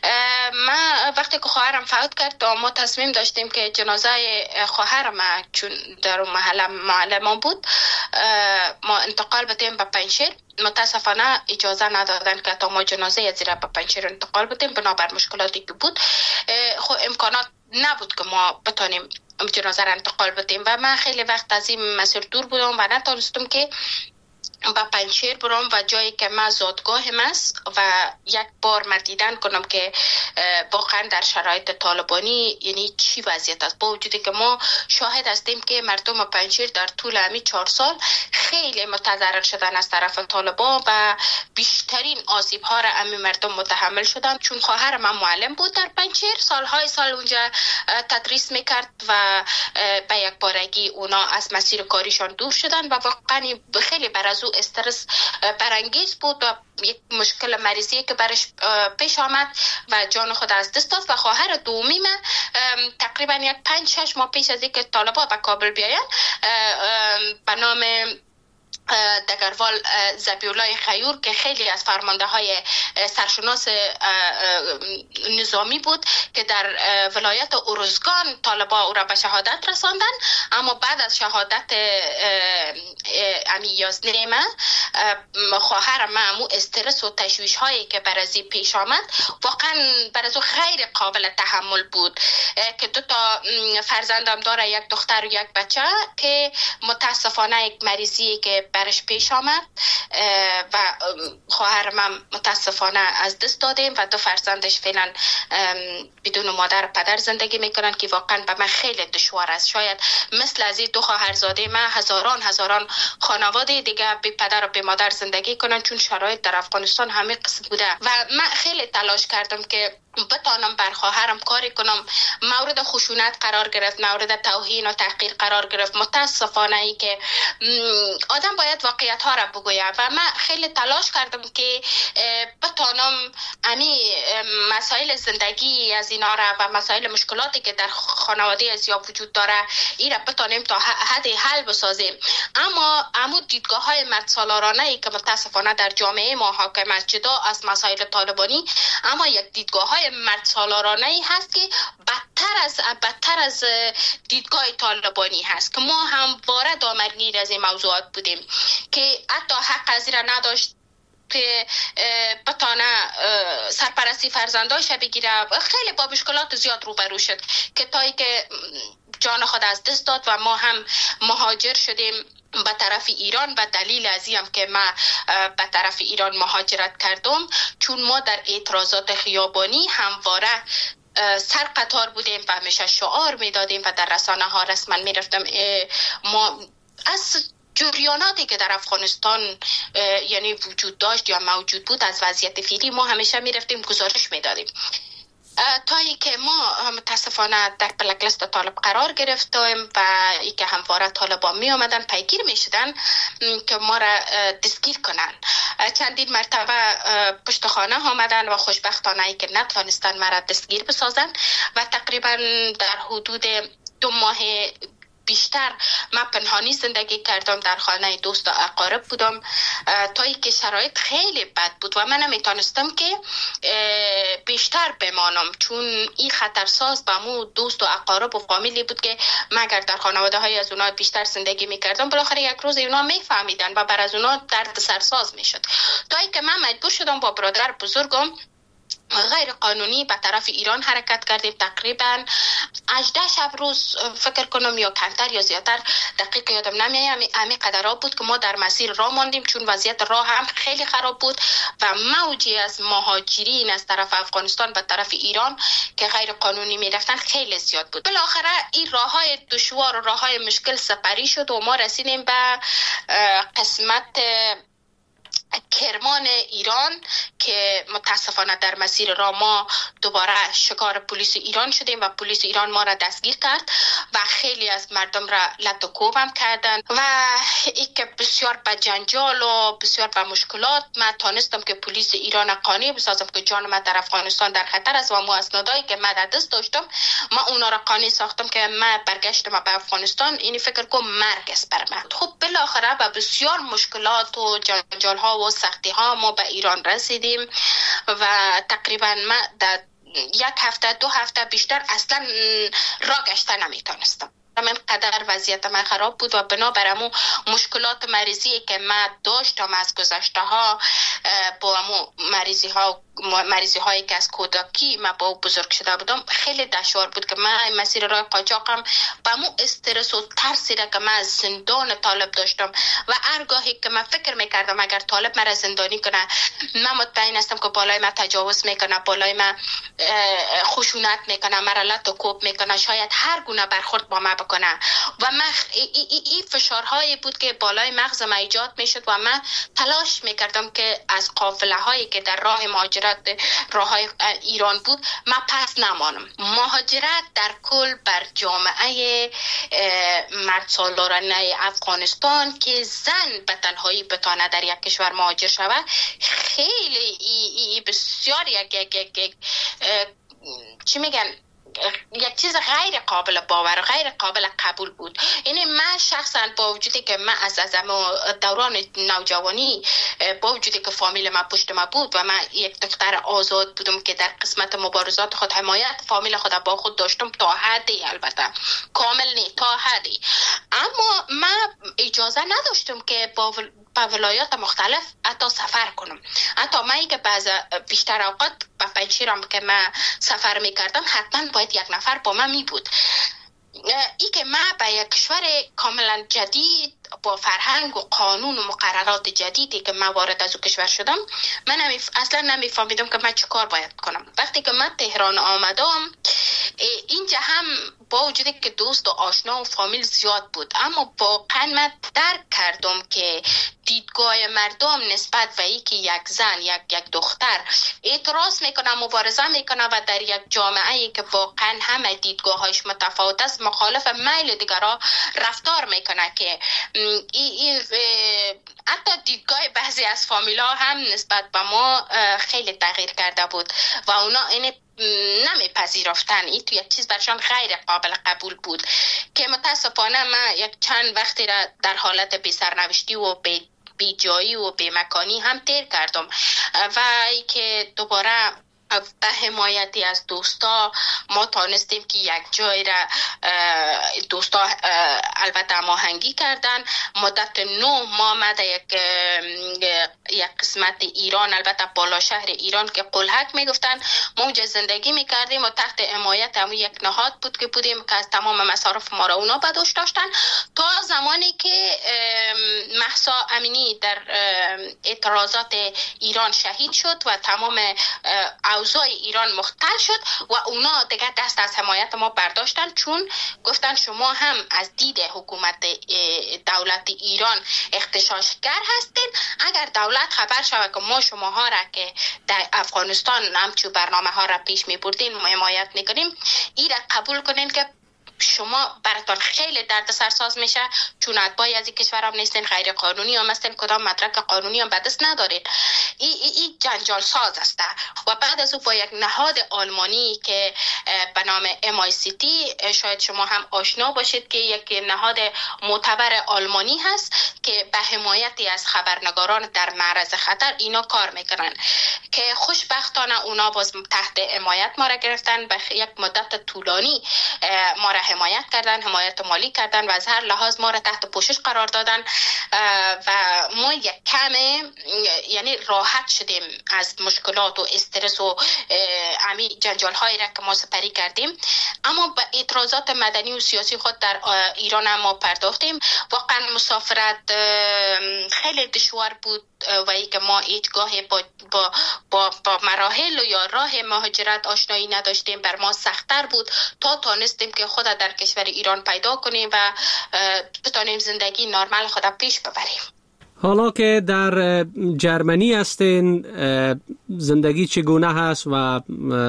من وقتی که خواهرم فوت کرد ما تصمیم داشتیم که جنازه خواهرم چون در محله محله ما بود ما انتقال بدیم به پنجشیر. متاسفانه اجازه ندادن که تا ما جنازه از زیرا به پنجشیر انتقال بدیم بنابر مشکلاتی که بود. خب امکانات نبود که ما بتانیم جنازه را انتقال بدیم و من خیلی وقت از این مسیر دور بودم و نتونستم که با پنجشیر برام و جایی که من زادگاهم است و یک بار من دیدن کنم که واقعا در شرایط طالبانی یعنی چی وضعیت است، با وجودی که ما شاهد هستیم که مردم پنجشیر در طول همین چهار سال خیلی متضرر شدن از طرف طالبان و بیشترین آسیب ها را همین مردم متحمل شدن. چون خواهر من معلم بود در پنجشیر، سالهای سال اونجا تدریس میکرد و به یک بارگی اونا از مسیر کاریشان دور شدن و واقعا خیلی بر از او استرس برانگیز بود و یک مشکل مریضی که برش پیش آمد و جان خود از دست داد و خواهر دومی من تقریبا یک پنج شش ماه پیش از اینکه طالبان به کابل بیاین به نام دگروال زبیولای خیور که خیلی از فرمانده های سرشناس نظامی بود که در ولایت ارزگان طالبان او را به شهادت رساندن، اما بعد از شهادت امی یازده من خواهر من امو استرس و تشویش هایی که بر ازی پیش آمد واقعا بر ازو غیر قابل تحمل بود که دو تا فرزندم داره، یک دختر و یک بچه که متاسفانه یک مریضی که برش پیش آمد و خواهر من متاسفانه از دست دادیم و دو فرزندش فعلا بدون مادر و پدر زندگی میکنن که واقعا به من خیلی دشوار است. شاید مثل از این دو خواهرزاده من هزاران هزاران خانواده دیگه بی پدر و بی مادر زندگی کنن چون شرایط در افغانستان همه قسم بوده و من خیلی تلاش کردم که بتانم بر خواهرم کاری کنم. مورد خشونت قرار گرفت، مورد توهین و تحقیر قرار گرفت. متاسفانه ای که آدم باید واقعیت ها را بگوید و من خیلی تلاش کردم که بتانم امی مسائل زندگی از اینا را و مسائل مشکلاتی که در خانواده از یا وجود داره این را بتانیم تا حد حل بسازیم. اما امو دیدگاه های مردسالارانه ای که متاسفانه در جامعه ما حاکم است، جدا از مسائل طالبانی، اما یک دیدگاه های مرد سالارانه ای هست که بدتر از بدتر از دیدگاه طالبانی هست که ما هم واره دامنگیر از این موضوعات بودیم که حتی حق از را نداشت که بتانه سرپرستی فرزنداش بگیره. خیلی با مشکلات زیاد روبرو شد که تایی که جان خود از دست داد و ما هم مهاجر شدیم به طرف ایران و دلیل از این هم که من به طرف ایران مهاجرت کردم چون ما در اعتراضات خیابانی همواره سر قطار بودیم و همیشه شعار میدادیم و در رسانه ها رسما میرفتم ما از جریاناتی که در افغانستان یعنی وجود داشت یا موجود بود از وضعیت فعلی ما همیشه میرفتیم گزارش میدادیم تا ای که ما متاسفانه در بلک لیست طالب قرار گرفتیم و ای که همواره طالبان می آمدن پیگیر می شدن که ما را دستگیر کنن. چندین مرتبه پشت خانه آمدن و خوشبختانه ای که نتوانستن ما را دستگیر بسازن و تقریبا در حدود دو ماه بیشتر من پنهانی زندگی کردم، در خانه دوست و اقارب بودم تا اینکه شرایط خیلی بد بود و من نمیتونستم که بیشتر بمانم، چون این خطرساز به مو دوست و اقارب و فامیلی بود که مگر در خانواده های از اونا بیشتر زندگی میکردم، بالاخره یک روز اونا میفهمیدن و بر از اونا درد سرساز میشد، تا اینکه من مجبور شدم با برادر بزرگم غیر قانونی به طرف ایران حرکت کردیم. تقریبا هجده شب روز فکر کنم یا کمتر یا زیادتر، دقیق یادم نمیاد، همین قدرها بود که ما در مسیر راه ماندیم، چون وضعیت راه هم خیلی خراب بود و موجی از مهاجرین از طرف افغانستان به طرف ایران که غیر قانونی میرفتن خیلی زیاد بود. بالاخره این راههای دشوار و راههای مشکل سپری شد و ما رسیدیم به قسمت کرمان ایران که متاسفانه در مسیر را ما دوباره شکار پلیس ایران شدیم و پلیس ایران ما را دستگیر کرد و خیلی از مردم را لط و کوب هم کردند و ای که بسیار به جنجال و بسیار به مشکلات من تانستم که پلیس ایران قانع بسازم که جان من در افغانستان در خطر است و مو اسنادایی که من در دست داشتم ما اونا را قانع ساختم که من برگشتم به افغانستان، این فکر کنم مرگ است بر من. خب بالاخره با بسیار مشکلات و جنجال ها و سختی ها ما به ایران رسیدیم و تقریبا ما در یک هفته دو هفته بیشتر اصلا راه گشته نمیتونستم. من قدر وضعیت من خراب بود و بنابراین مشکلات مریضی که من داشتم از گذشته ها با امو مریضی ها مریضی هایی که از کودکی من با بزرگ شده بودم خیلی دشوار بود که من مسیر راه قاچاقم با امو استرس و ترسی را که من از زندان طالب داشتم و هرگاهی که من فکر میکردم اگر طالب مرا زندانی کنه من مطمئن هستم که بالای من تجاوز میکنه، بالای من خشونت میکنه، مرا لط و کوب میکنه، شاید هر گونه برخورد با من بکنه و من این ای ای فشارهایی بود که بالای مغز من ایجاد میشد و من تلاش میکردم که از قافله هایی که در راه مهاجرت راه های ایران بود من پس نمانم. مهاجرت در کل بر جامعه مرد سالارانه افغانستان که زن به تنهایی بتانه در یک کشور مهاجر شود خیلی ای ای بسیار یک یک یک, یک چی میگن یک چیز غیر قابل باور، غیر قابل قبول بود. یعنی من شخصا با وجودی که من از از دوران نوجوانی با وجودی که فامیل من پشت من بود و من یک دختر آزاد بودم که در قسمت مبارزات خود حمایت فامیل خود با خود داشتم تا حدی، البته کامل نه تا حدی، اما من اجازه نداشتم که با به ولایات مختلف حتی سفر کنم. حتی من که بعض بیشتر اوقات با پنجشیرم که من سفر میکردم حتما باید یک نفر با من می بود. ای که من به یک کشور کاملا جدید با فرهنگ و قانون و مقررات جدیدی که من وارد از او کشور شدم من نمیف... اصلا نمیفهمیدم که من چه کار باید کنم. وقتی که من تهران آمدم اینجا هم با وجودی که دوست و آشنا و فامیل زیاد بود اما واقعا من درک کردم که دیدگاه مردم نسبت به اینکه یک زن یک یک دختر اعتراض میکنه، مبارزه میکنه و در یک جامعه که واقعا همه دیدگاه‌هاش متفاوت است مخالف میل دیگرها رفتار میکنه که ای ای حتی دیدگاه بعضی از فامیلا هم نسبت به ما خیلی تغییر کرده بود و اونا این نمیپذیرفتن. این تو یک چیز برشان غیر قابل قبول بود که متاسفانه من یک چند وقتی را در حالت بی سرنوشتی و بی بی جایی و بی مکانی هم تیر کردم و ای که دوباره به حمایتی از دوستا ما تانستیم که یک جای را دوستا البته هماهنگی کردن. مدت نه ماه ما در یک یک قسمت ایران، البته بالا شهر ایران که قلهک میگفتن، ما اونجا زندگی میکردیم و تحت حمایت همون یک نهاد بود که بودیم که از تمام مصارف ما را اونا بدوش داشتن تا زمانی که مهسا امینی در اعتراضات ایران شهید شد و تمام اوضاع ایران مختل شد و اونا دیگه دست از حمایت ما برداشتن، چون گفتن شما هم از دید حکومت دولت ایران اغتشاشگر هستین. اگر دولت خبر شود که ما شماها را که در افغانستان همچون برنامه ها را پیش می بردین حمایت میکنیم، این را قبول کنین که شما براتون خیلی درد سرساز میشه، چون اتباعی از این کشور هم نیستین، غیر قانونی هم هستین، کدام مدرک قانونی هم به دست ندارین. این ای, ای جنجال ساز است. و بعد از او با یک نهاد آلمانی که به نام ام آی سی تی، شاید شما هم آشنا باشید که یک نهاد معتبر آلمانی هست که به حمایتی از خبرنگاران در معرض خطر اینا کار میکنن، که خوشبختانه اونا باز تحت حمایت ما را گرفتن، به یک مدت طولانی ما را حمایت کردن، حمایت مالی کردن و از هر لحاظ ما را تحت پوشش قرار دادن و ما یک کم یعنی راحت شدیم از مشکلات و استرس و امی جنجال هایی را که ما سپری کردیم. اما به اعتراضات مدنی و سیاسی خود در ایران هم ما پرداختیم. واقعا مسافرت خیلی دشوار بود و ای که ما هیچگاه با, با, با, با مراحل و یا راه مهاجرت آشنایی نداشتیم، بر ما سخت‌تر بود تا تانستیم که خود در کشور ایران پیدا کنیم و بتانیم زندگی نرمال خود پیش ببریم. حالا که در جرمنی هستین، زندگی چگونه هست و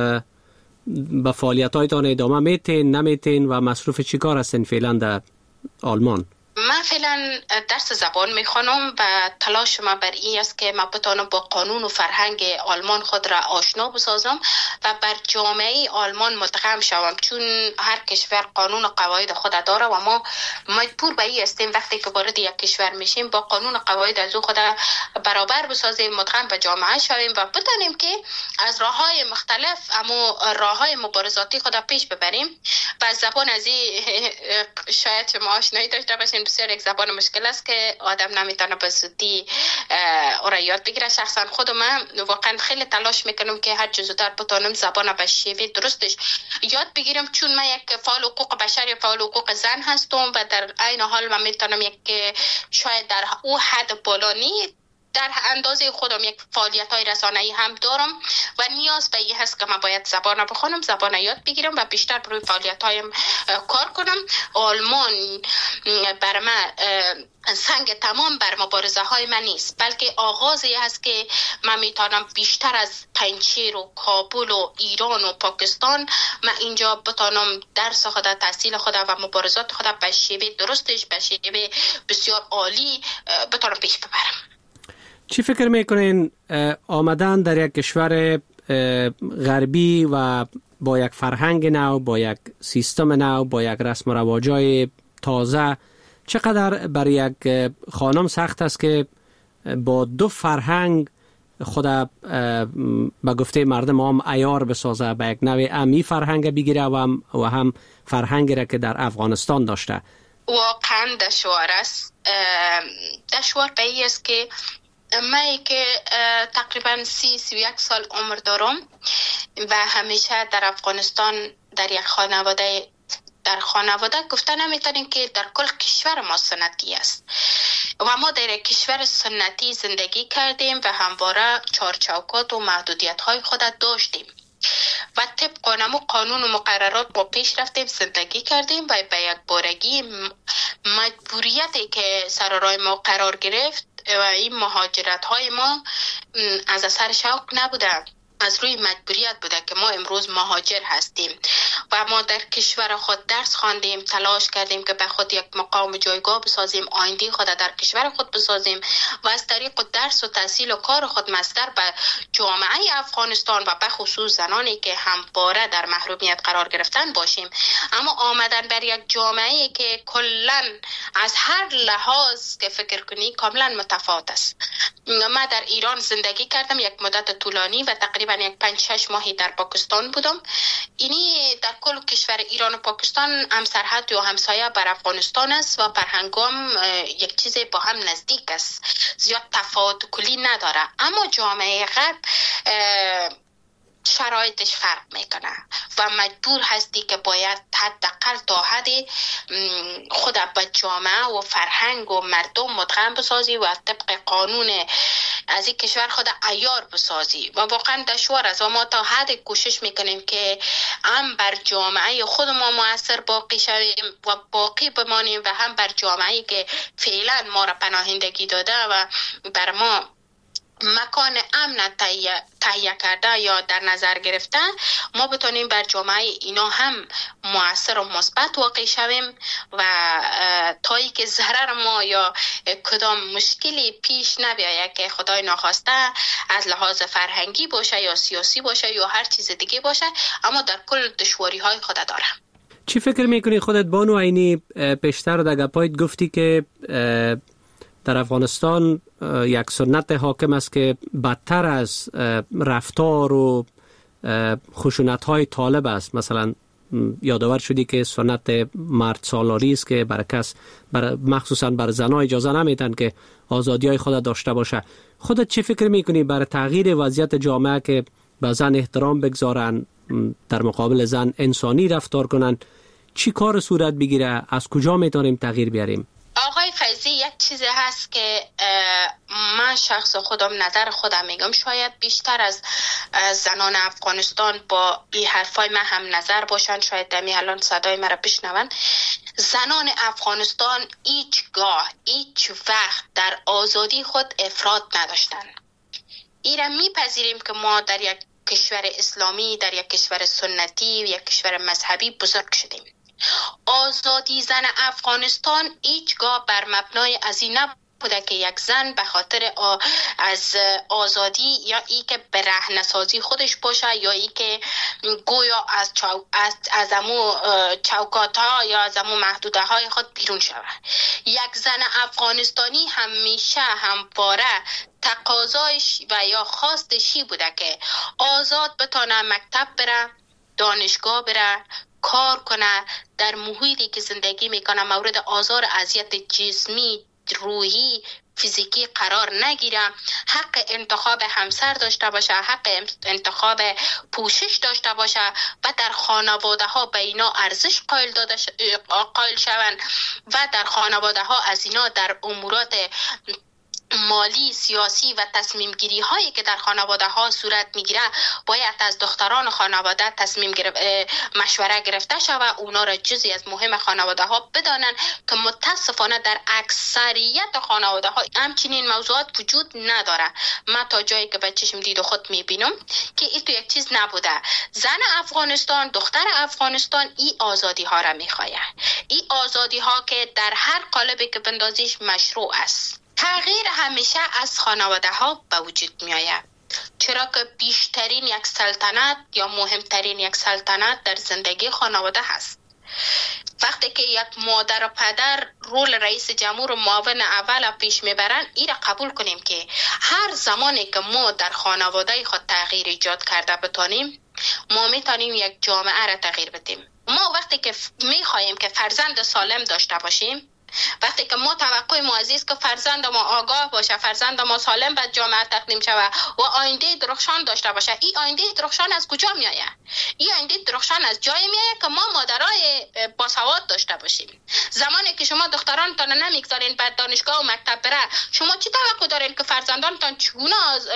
به فعالیت‌هایتان ادامه میتین نمیتین و مصروف چی کار هستین فعلا در آلمان؟ من فعلا درس زبان میخوانم و تلاش ما بر این است که من بتانم با قانون و فرهنگ آلمان خود را آشنا بسازم و بر جامعه آلمان مدغم شوم، چون هر کشور قانون و قواعد خود داره و ما مجبور به این هستیم وقتی که وارد یک کشور میشیم با قانون و قواعد از او خود برابر بسازیم، مدغم به جامعه شویم و بتانیم که از راههای مختلف اما راههای مبارزاتی خود پیش ببریم. و زبان از این شاید شما آشنایی داشته باشین، بسیار یک زبان مشکل است که آدم نمیتونه به زودی او را یاد بگیره. شخصا خود من واقعا خیلی تلاش میکنم که هر چه زودتر بتونم زبان به شیوه درستش یاد بگیرم، چون من یک فعال حقوق بشر یا فعال حقوق زن هستم و در عین حال من میتونم یک شاید در او حد بالا نیست در اندازه خودم یک فعالیت های رسانه‌ای هم دارم و نیاز به این هست که من باید زبان بخونم، زبان یاد بگیرم و بیشتر روی فعالیت هایم کار کنم. آلمان بر من سنگ تمام بر مبارزه های من نیست، بلکه آغازی هست که من میتونم بیشتر از پنجشیر و کابل و ایران و پاکستان من اینجا بتانم درس خود، تحصیل خود و مبارزات خود به شیوه درستش، به شیوه بسیار عالی بتانم پیش ببرم. چی فکر میکنین آمدن در یک کشور غربی و با یک فرهنگ نو، با یک سیستم نو، با یک رسم و رواجای تازه، چقدر برای یک خانم سخت است که با دو فرهنگ خود به گفته مردم هم عیار بسازه، به یک نوع امی فرهنگ بگیره و هم, و هم فرهنگی را که در افغانستان داشته؟ واقعا دشوار است. دشوار به این است که من که تقریبا سی سی و یک سال عمر دارم و همیشه در افغانستان در یک خانواده در خانواده گفته نمیتونیم که در کل کشور ما سنتی است و ما در کشور سنتی زندگی کردیم و همواره چارچوکات و محدودیت های خود داشتیم و طبق نمو قانون و مقررات ما پیش رفتیم، زندگی کردیم و به یک بارگی مجبوریتی که سر راه ما قرار گرفت و این مهاجرت های ما از اثر شوق نبوده، از روی مجبوریت بوده که ما امروز مهاجر هستیم و ما در کشور خود درس خواندیم، تلاش کردیم که به خود یک مقام جایگاه بسازیم، آینده خود در کشور خود بسازیم و از طریق درس و تحصیل و کار خود مصدر به جامعه افغانستان و به خصوص زنانی که همواره در محرومیت قرار گرفتن باشیم. اما آمدن بر یک جامعه که کلاً از هر لحاظ که فکر کنی کاملا متفاوت است. من در ایران زندگی کردم یک مدت طولانی و تقریبا یک پنج شش ماهی در پاکستان بودم. اینی در کل کشور ایران و پاکستان هم سرحد و همسایه بر افغانستان است و فرهنگام یک چیز با هم نزدیک است، زیاد تفاوت کلی نداره. اما جامعه غرب شرایطش فرق میکنه و مجبور هستی که باید حداقل تا حدی خود به جامعه و فرهنگ و مردم مدغم بسازی و طبق قانون از این کشور خود عیار بسازی و واقعا دشوار است و ما تا حد کوشش میکنیم که هم بر جامعه خود ما مؤثر باقی شویم و باقی بمانیم و هم بر جامعه که فعلا ما را پناهندگی داده و بر ما مکان امن تهیه کرده یا در نظر گرفته، ما بتونیم بر جامعه اینا هم مؤثر و مثبت واقع شویم و تایی که ضرر ما یا کدام مشکلی پیش نبیاید که خدای ناخواسته از لحاظ فرهنگی باشه یا سیاسی باشه یا هر چیز دیگه باشه، اما در کل دشواری های خود داره. چی فکر میکنی خودت بانو عینی؟ پیشتر در گپایت گفتی که در افغانستان یک سنت حاکم است که بدتر از رفتار و خشونت‌های طالب است. مثلا یادآور شدی که سنت مرد سالاری است که برای کس بر مخصوصا بر زنها اجازه نمیدن که آزادی‌های خود داشته باشه. خودت چی فکر میکنی برای تغییر وضعیت جامعه که به زن احترام بگذارن، در مقابل زن انسانی رفتار کنن؟ چی کار صورت بگیره؟ از کجا میتونیم تغییر بیاریم؟ آقای فیضی، یک چیزی هست که من شخص خودم نظر خودم میگم، شاید بیشتر از زنان افغانستان با این حرفای من هم نظر باشن، شاید دمی الان صدای مرا بشنون. زنان افغانستان هیچگاه هیچ وقت در آزادی خود افراط نداشتن. ایرا میپذیریم که ما در یک کشور اسلامی، در یک کشور سنتی و یک کشور مذهبی بزرگ شدیم. آزادی زن افغانستان هیچگاه بر مبنای از این نبوده که یک زن به خاطر از آزادی یا ای که به رهنسازی خودش باشه یا ای که گویا از چو... از از امو چوکات ها یا از امو محدوده های خود بیرون شود. یک زن افغانستانی همیشه همواره تقاضایش و یا خواستشی بوده که آزاد بتونه مکتب بره، دانشگاه بره، کار کنه، در محیطی که زندگی میکنه مورد آزار اذیت جسمی، روحی، فیزیکی قرار نگیره، حق انتخاب همسر داشته باشه، حق انتخاب پوشش داشته باشه و در خانواده ها به اینا ارزش قائل داده ش... قائل شوند و در خانواده ها از اینا در امورات مالی، سیاسی و تصمیم گیری هایی که در خانواده ها صورت میگیره باید از دختران خانواده تصمیم گرفت مشوره گرفته شود، اونا را جزئی از مهم خانواده ها بدانن که متاسفانه در اکثریت خانواده ها همچنین موضوعات وجود نداره. من تا جایی که به چشم دید و خود میبینم که این تو یک چیز نبوده. زن افغانستان، دختر افغانستان این آزادی ها را میخواه، این آزادی ها که در هر قالبی که بندازیش مشروع است. تغییر همیشه از خانواده ها به وجود می آید، چرا که بیشترین یک سلطنت یا مهمترین یک سلطنت در زندگی خانواده هست. وقتی که یک مادر و پدر رول رئیس جمهور و معاون اول پیش میبرن، این را قبول کنیم که هر زمانی که ما در خانواده خود تغییر ایجاد کرده بتانیم، ما میتونیم یک جامعه را تغییر بدیم. ما وقتی که میخواهیم که فرزند سالم داشته باشیم، وقتی که ما توقع ما عزیز که فرزند ما آگاه باشه، فرزند ما سالم به جامعه تقدیم شود و آینده درخشان داشته باشه، این آینده درخشان از کجا می آید؟ این آینده درخشان از جایی می آید که ما مادرای باسواد داشته باشیم. زمانی که شما دخترانتان نمیگذارین بعد دانشگاه و مکتب بره، شما چی توقع دارین که فرزندانتان چگونه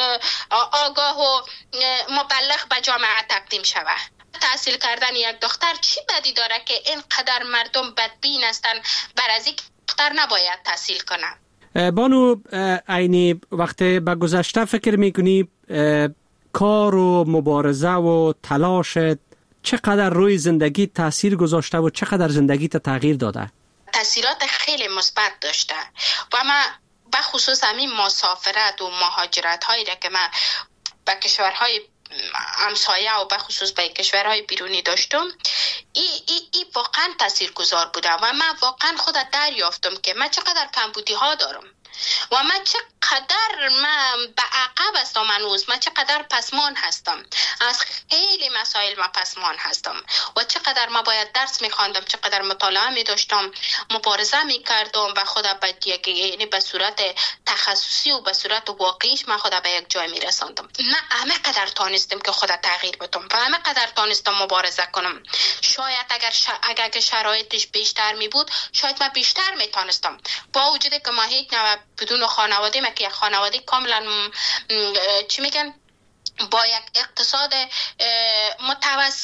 آگاه و مبلغ به جامعه تقدیم شود؟ تحصیل کردن یک دختر چی بدی داره که اینقدر مردم بدبین هستن بر از این دختر نباید تحصیل کنه؟ بانو عینی، وقتی به گذشته فکر میکنی کار و مبارزه و تلاش چقدر روی زندگی تاثیر گذاشته و چقدر زندگی تا تغییر داده؟ تاثیرات خیلی مثبت داشته و من به خصوص همین مسافرت و مهاجرت هایی که من به کشورهای همسایه و به خصوص به کشورهای بیرونی داشتم، ای, ای, ای واقعا تاثیرگذار بوده و من واقعا خودت دریافتم که من چقدر کمبودی ها دارم و من چقدر من به عقب هستم، هنوز من چقدر پسمان هستم، از خیلی مسائل من پسمان هستم و چقدر من باید درس میخواندم، چقدر مطالعه میداشتم، مبارزه میکردم و خدا به یک یعنی به صورت تخصصی و به صورت واقعیش من خدا به یک جای میرساندم. نه همه قدر تانستم که خدا تغییر بدم و همه قدر تانستم مبارزه کنم. شاید اگر ش... اگر که شرایطش بیشتر می بود شاید من بیشتر میتونستم، با وجودی که ما هیچ نوع بدون خانواده ما که یک خانواده کاملا چی میگن با یک اقتصاد متوسط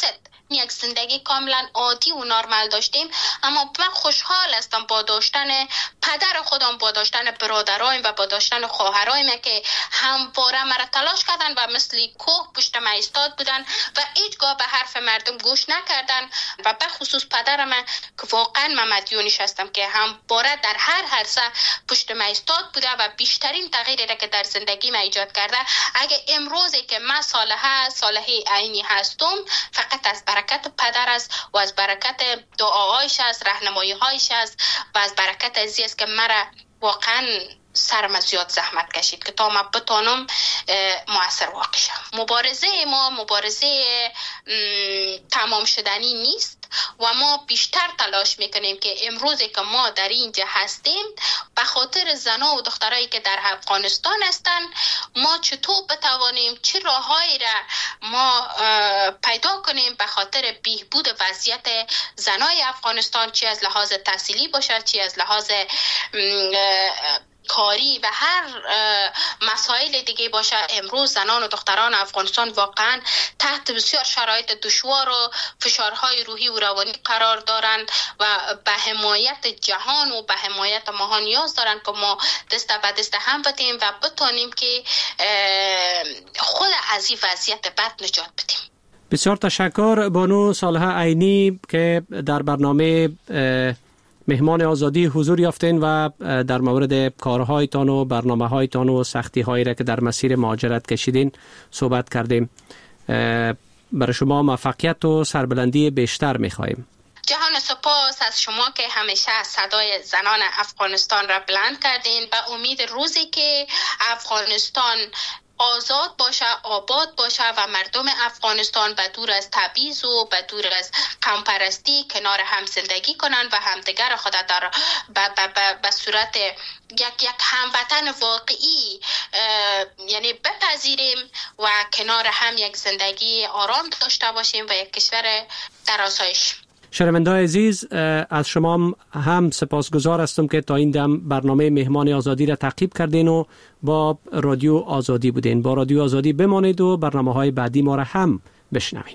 یک زندگی کاملا عادی و نرمال داشتیم. اما من خوشحال هستم با داشتن پدر خودم، با داشتن برادرایم و با داشتن خواهرایم که همواره مرا تلاش کردن و مثل کوه پشت من ایستاد بودن و هیچگاه به حرف مردم گوش نکردن. و به خصوص پدرم که واقعا من مدیونش هستم که همواره در هر حرصه پشت من ایستاد بوده و بیشترین تغییری را که در زندگی من ایجاد کرده. اگه امروزی که من صالحه صالحه عینی هستم فقط از برکت پدر است و از برکت دعاهایش است، راهنمایی‌هایش است و از برکت ازی است که مرا واقعا سرم زیاد زحمت کشید که تا من بتانم مؤثر واقع شم. مبارزه ما مبارزه تمام شدنی نیست و ما بیشتر تلاش میکنیم که امروزی که ما در اینجا هستیم به خاطر زنها و دخترایی که در افغانستان هستند ما چطور بتوانیم چه راههایی را ما پیدا کنیم به خاطر بهبود وضعیت زنای افغانستان، چه از لحاظ تحصیلی باشد چه از لحاظ کاری و هر مسائل دیگه باشه. امروز زنان و دختران افغانستان واقعا تحت بسیار شرایط دشوار و فشارهای روحی و روانی قرار دارند و به حمایت جهان و به حمایت ما نیاز دارند که ما دست به دست هم بدیم و بتانیم که خود از این وضعیت بد نجات بدیم. بسیار تشکر بانو صالحه عینی که در برنامه مهمان آزادی حضور یافتین و در مورد کارهایتان و برنامه‌هایتان و سختی‌هایی را که در مسیر مهاجرت کشیدین صحبت کردیم. برای شما موفقیت و سربلندی بیشتر می‌خواهیم. جهان سپاس از شما که همیشه صدای زنان افغانستان را بلند کردین. به امید روزی که افغانستان آزاد باشه، آباد باشه و مردم افغانستان به دور از تبعیض و به دور از قوم‌پرستی کنار هم زندگی کنند و همدیگر خود در به صورت یک یک هموطن واقعی یعنی بپذیریم و کنار هم یک زندگی آرام داشته باشیم و یک کشور در آسایش. شنونده‌های عزیز، از شما هم سپاسگزار هستم که تا این دم برنامه مهمان آزادی را تعقیب کردین و با رادیو آزادی بودین. با رادیو آزادی بمانید و برنامه‌های بعدی ما را هم بشنوین.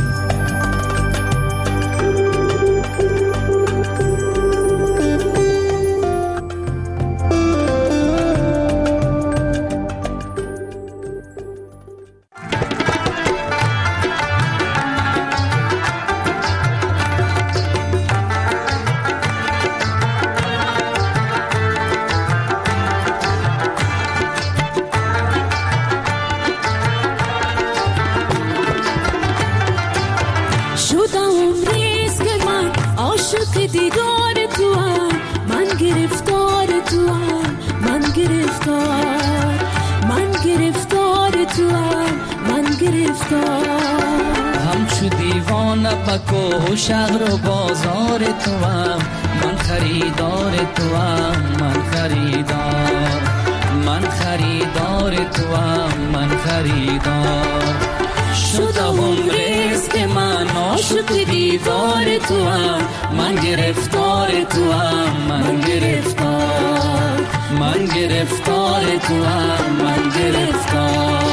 بکو شهر و بازار تو هم، من خریدار تو هم، من خریدار من خریدار تو هم، من خریدار شدم عمریست که من عاشق دیدار تو هم، من گرفتار تو هم، من گرفتار من گرفتار تو هم، من گرفتار.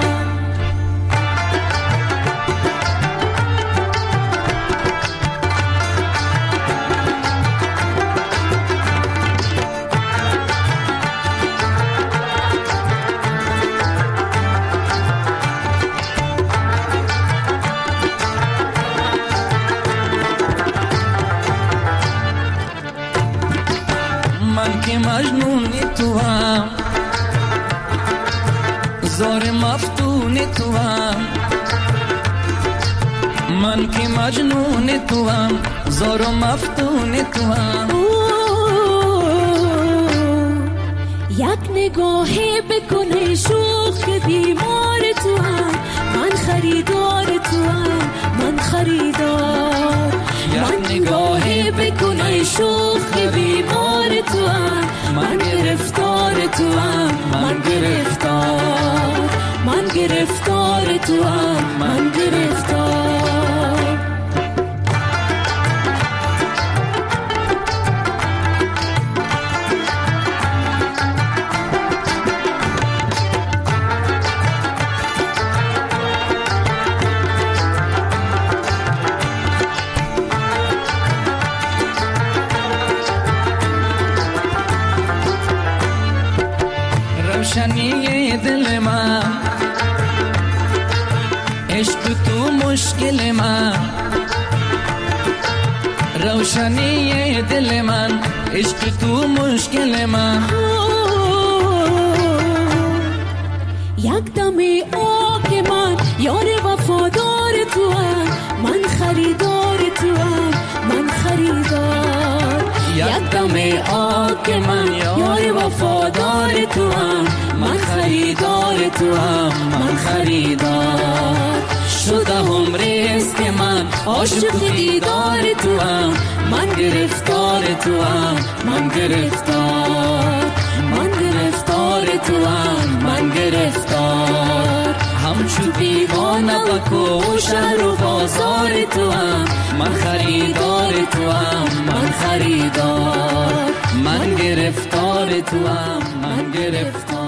مجنون تو هم، زار مفتون تو هم، من که مجنون تو هم، زار مفتون تو هم. یک نگاهی بکنه شوخ بیمار تو هم، من خریدار تو هم، من خریدار. یک نگاهی بکنه شوخ بیمار تو هم، من گرفتار تو هم، من گرفتار من گرفتار تو هم، من گرفتار. عشق تو مشکل من، روشنی دل من، عشق تو مشکل من. یک دم آه که من یار وفادار تو هم، من خریدار تو هم، من خریدار. یک دم آه که من یار وفادار تو هم، من خریدار تو هم، من خریدار. شده هم ریست من عاشق دیدار تو هم، من گرفتار تو هم، من گرفتار. من گرفتار تو هم، من گرفتار. همچو دیوانه بکو شهر و بازار تو هم، من خریدار تو هم، من خریدار. من گرفتار تو هم، من گرفتار.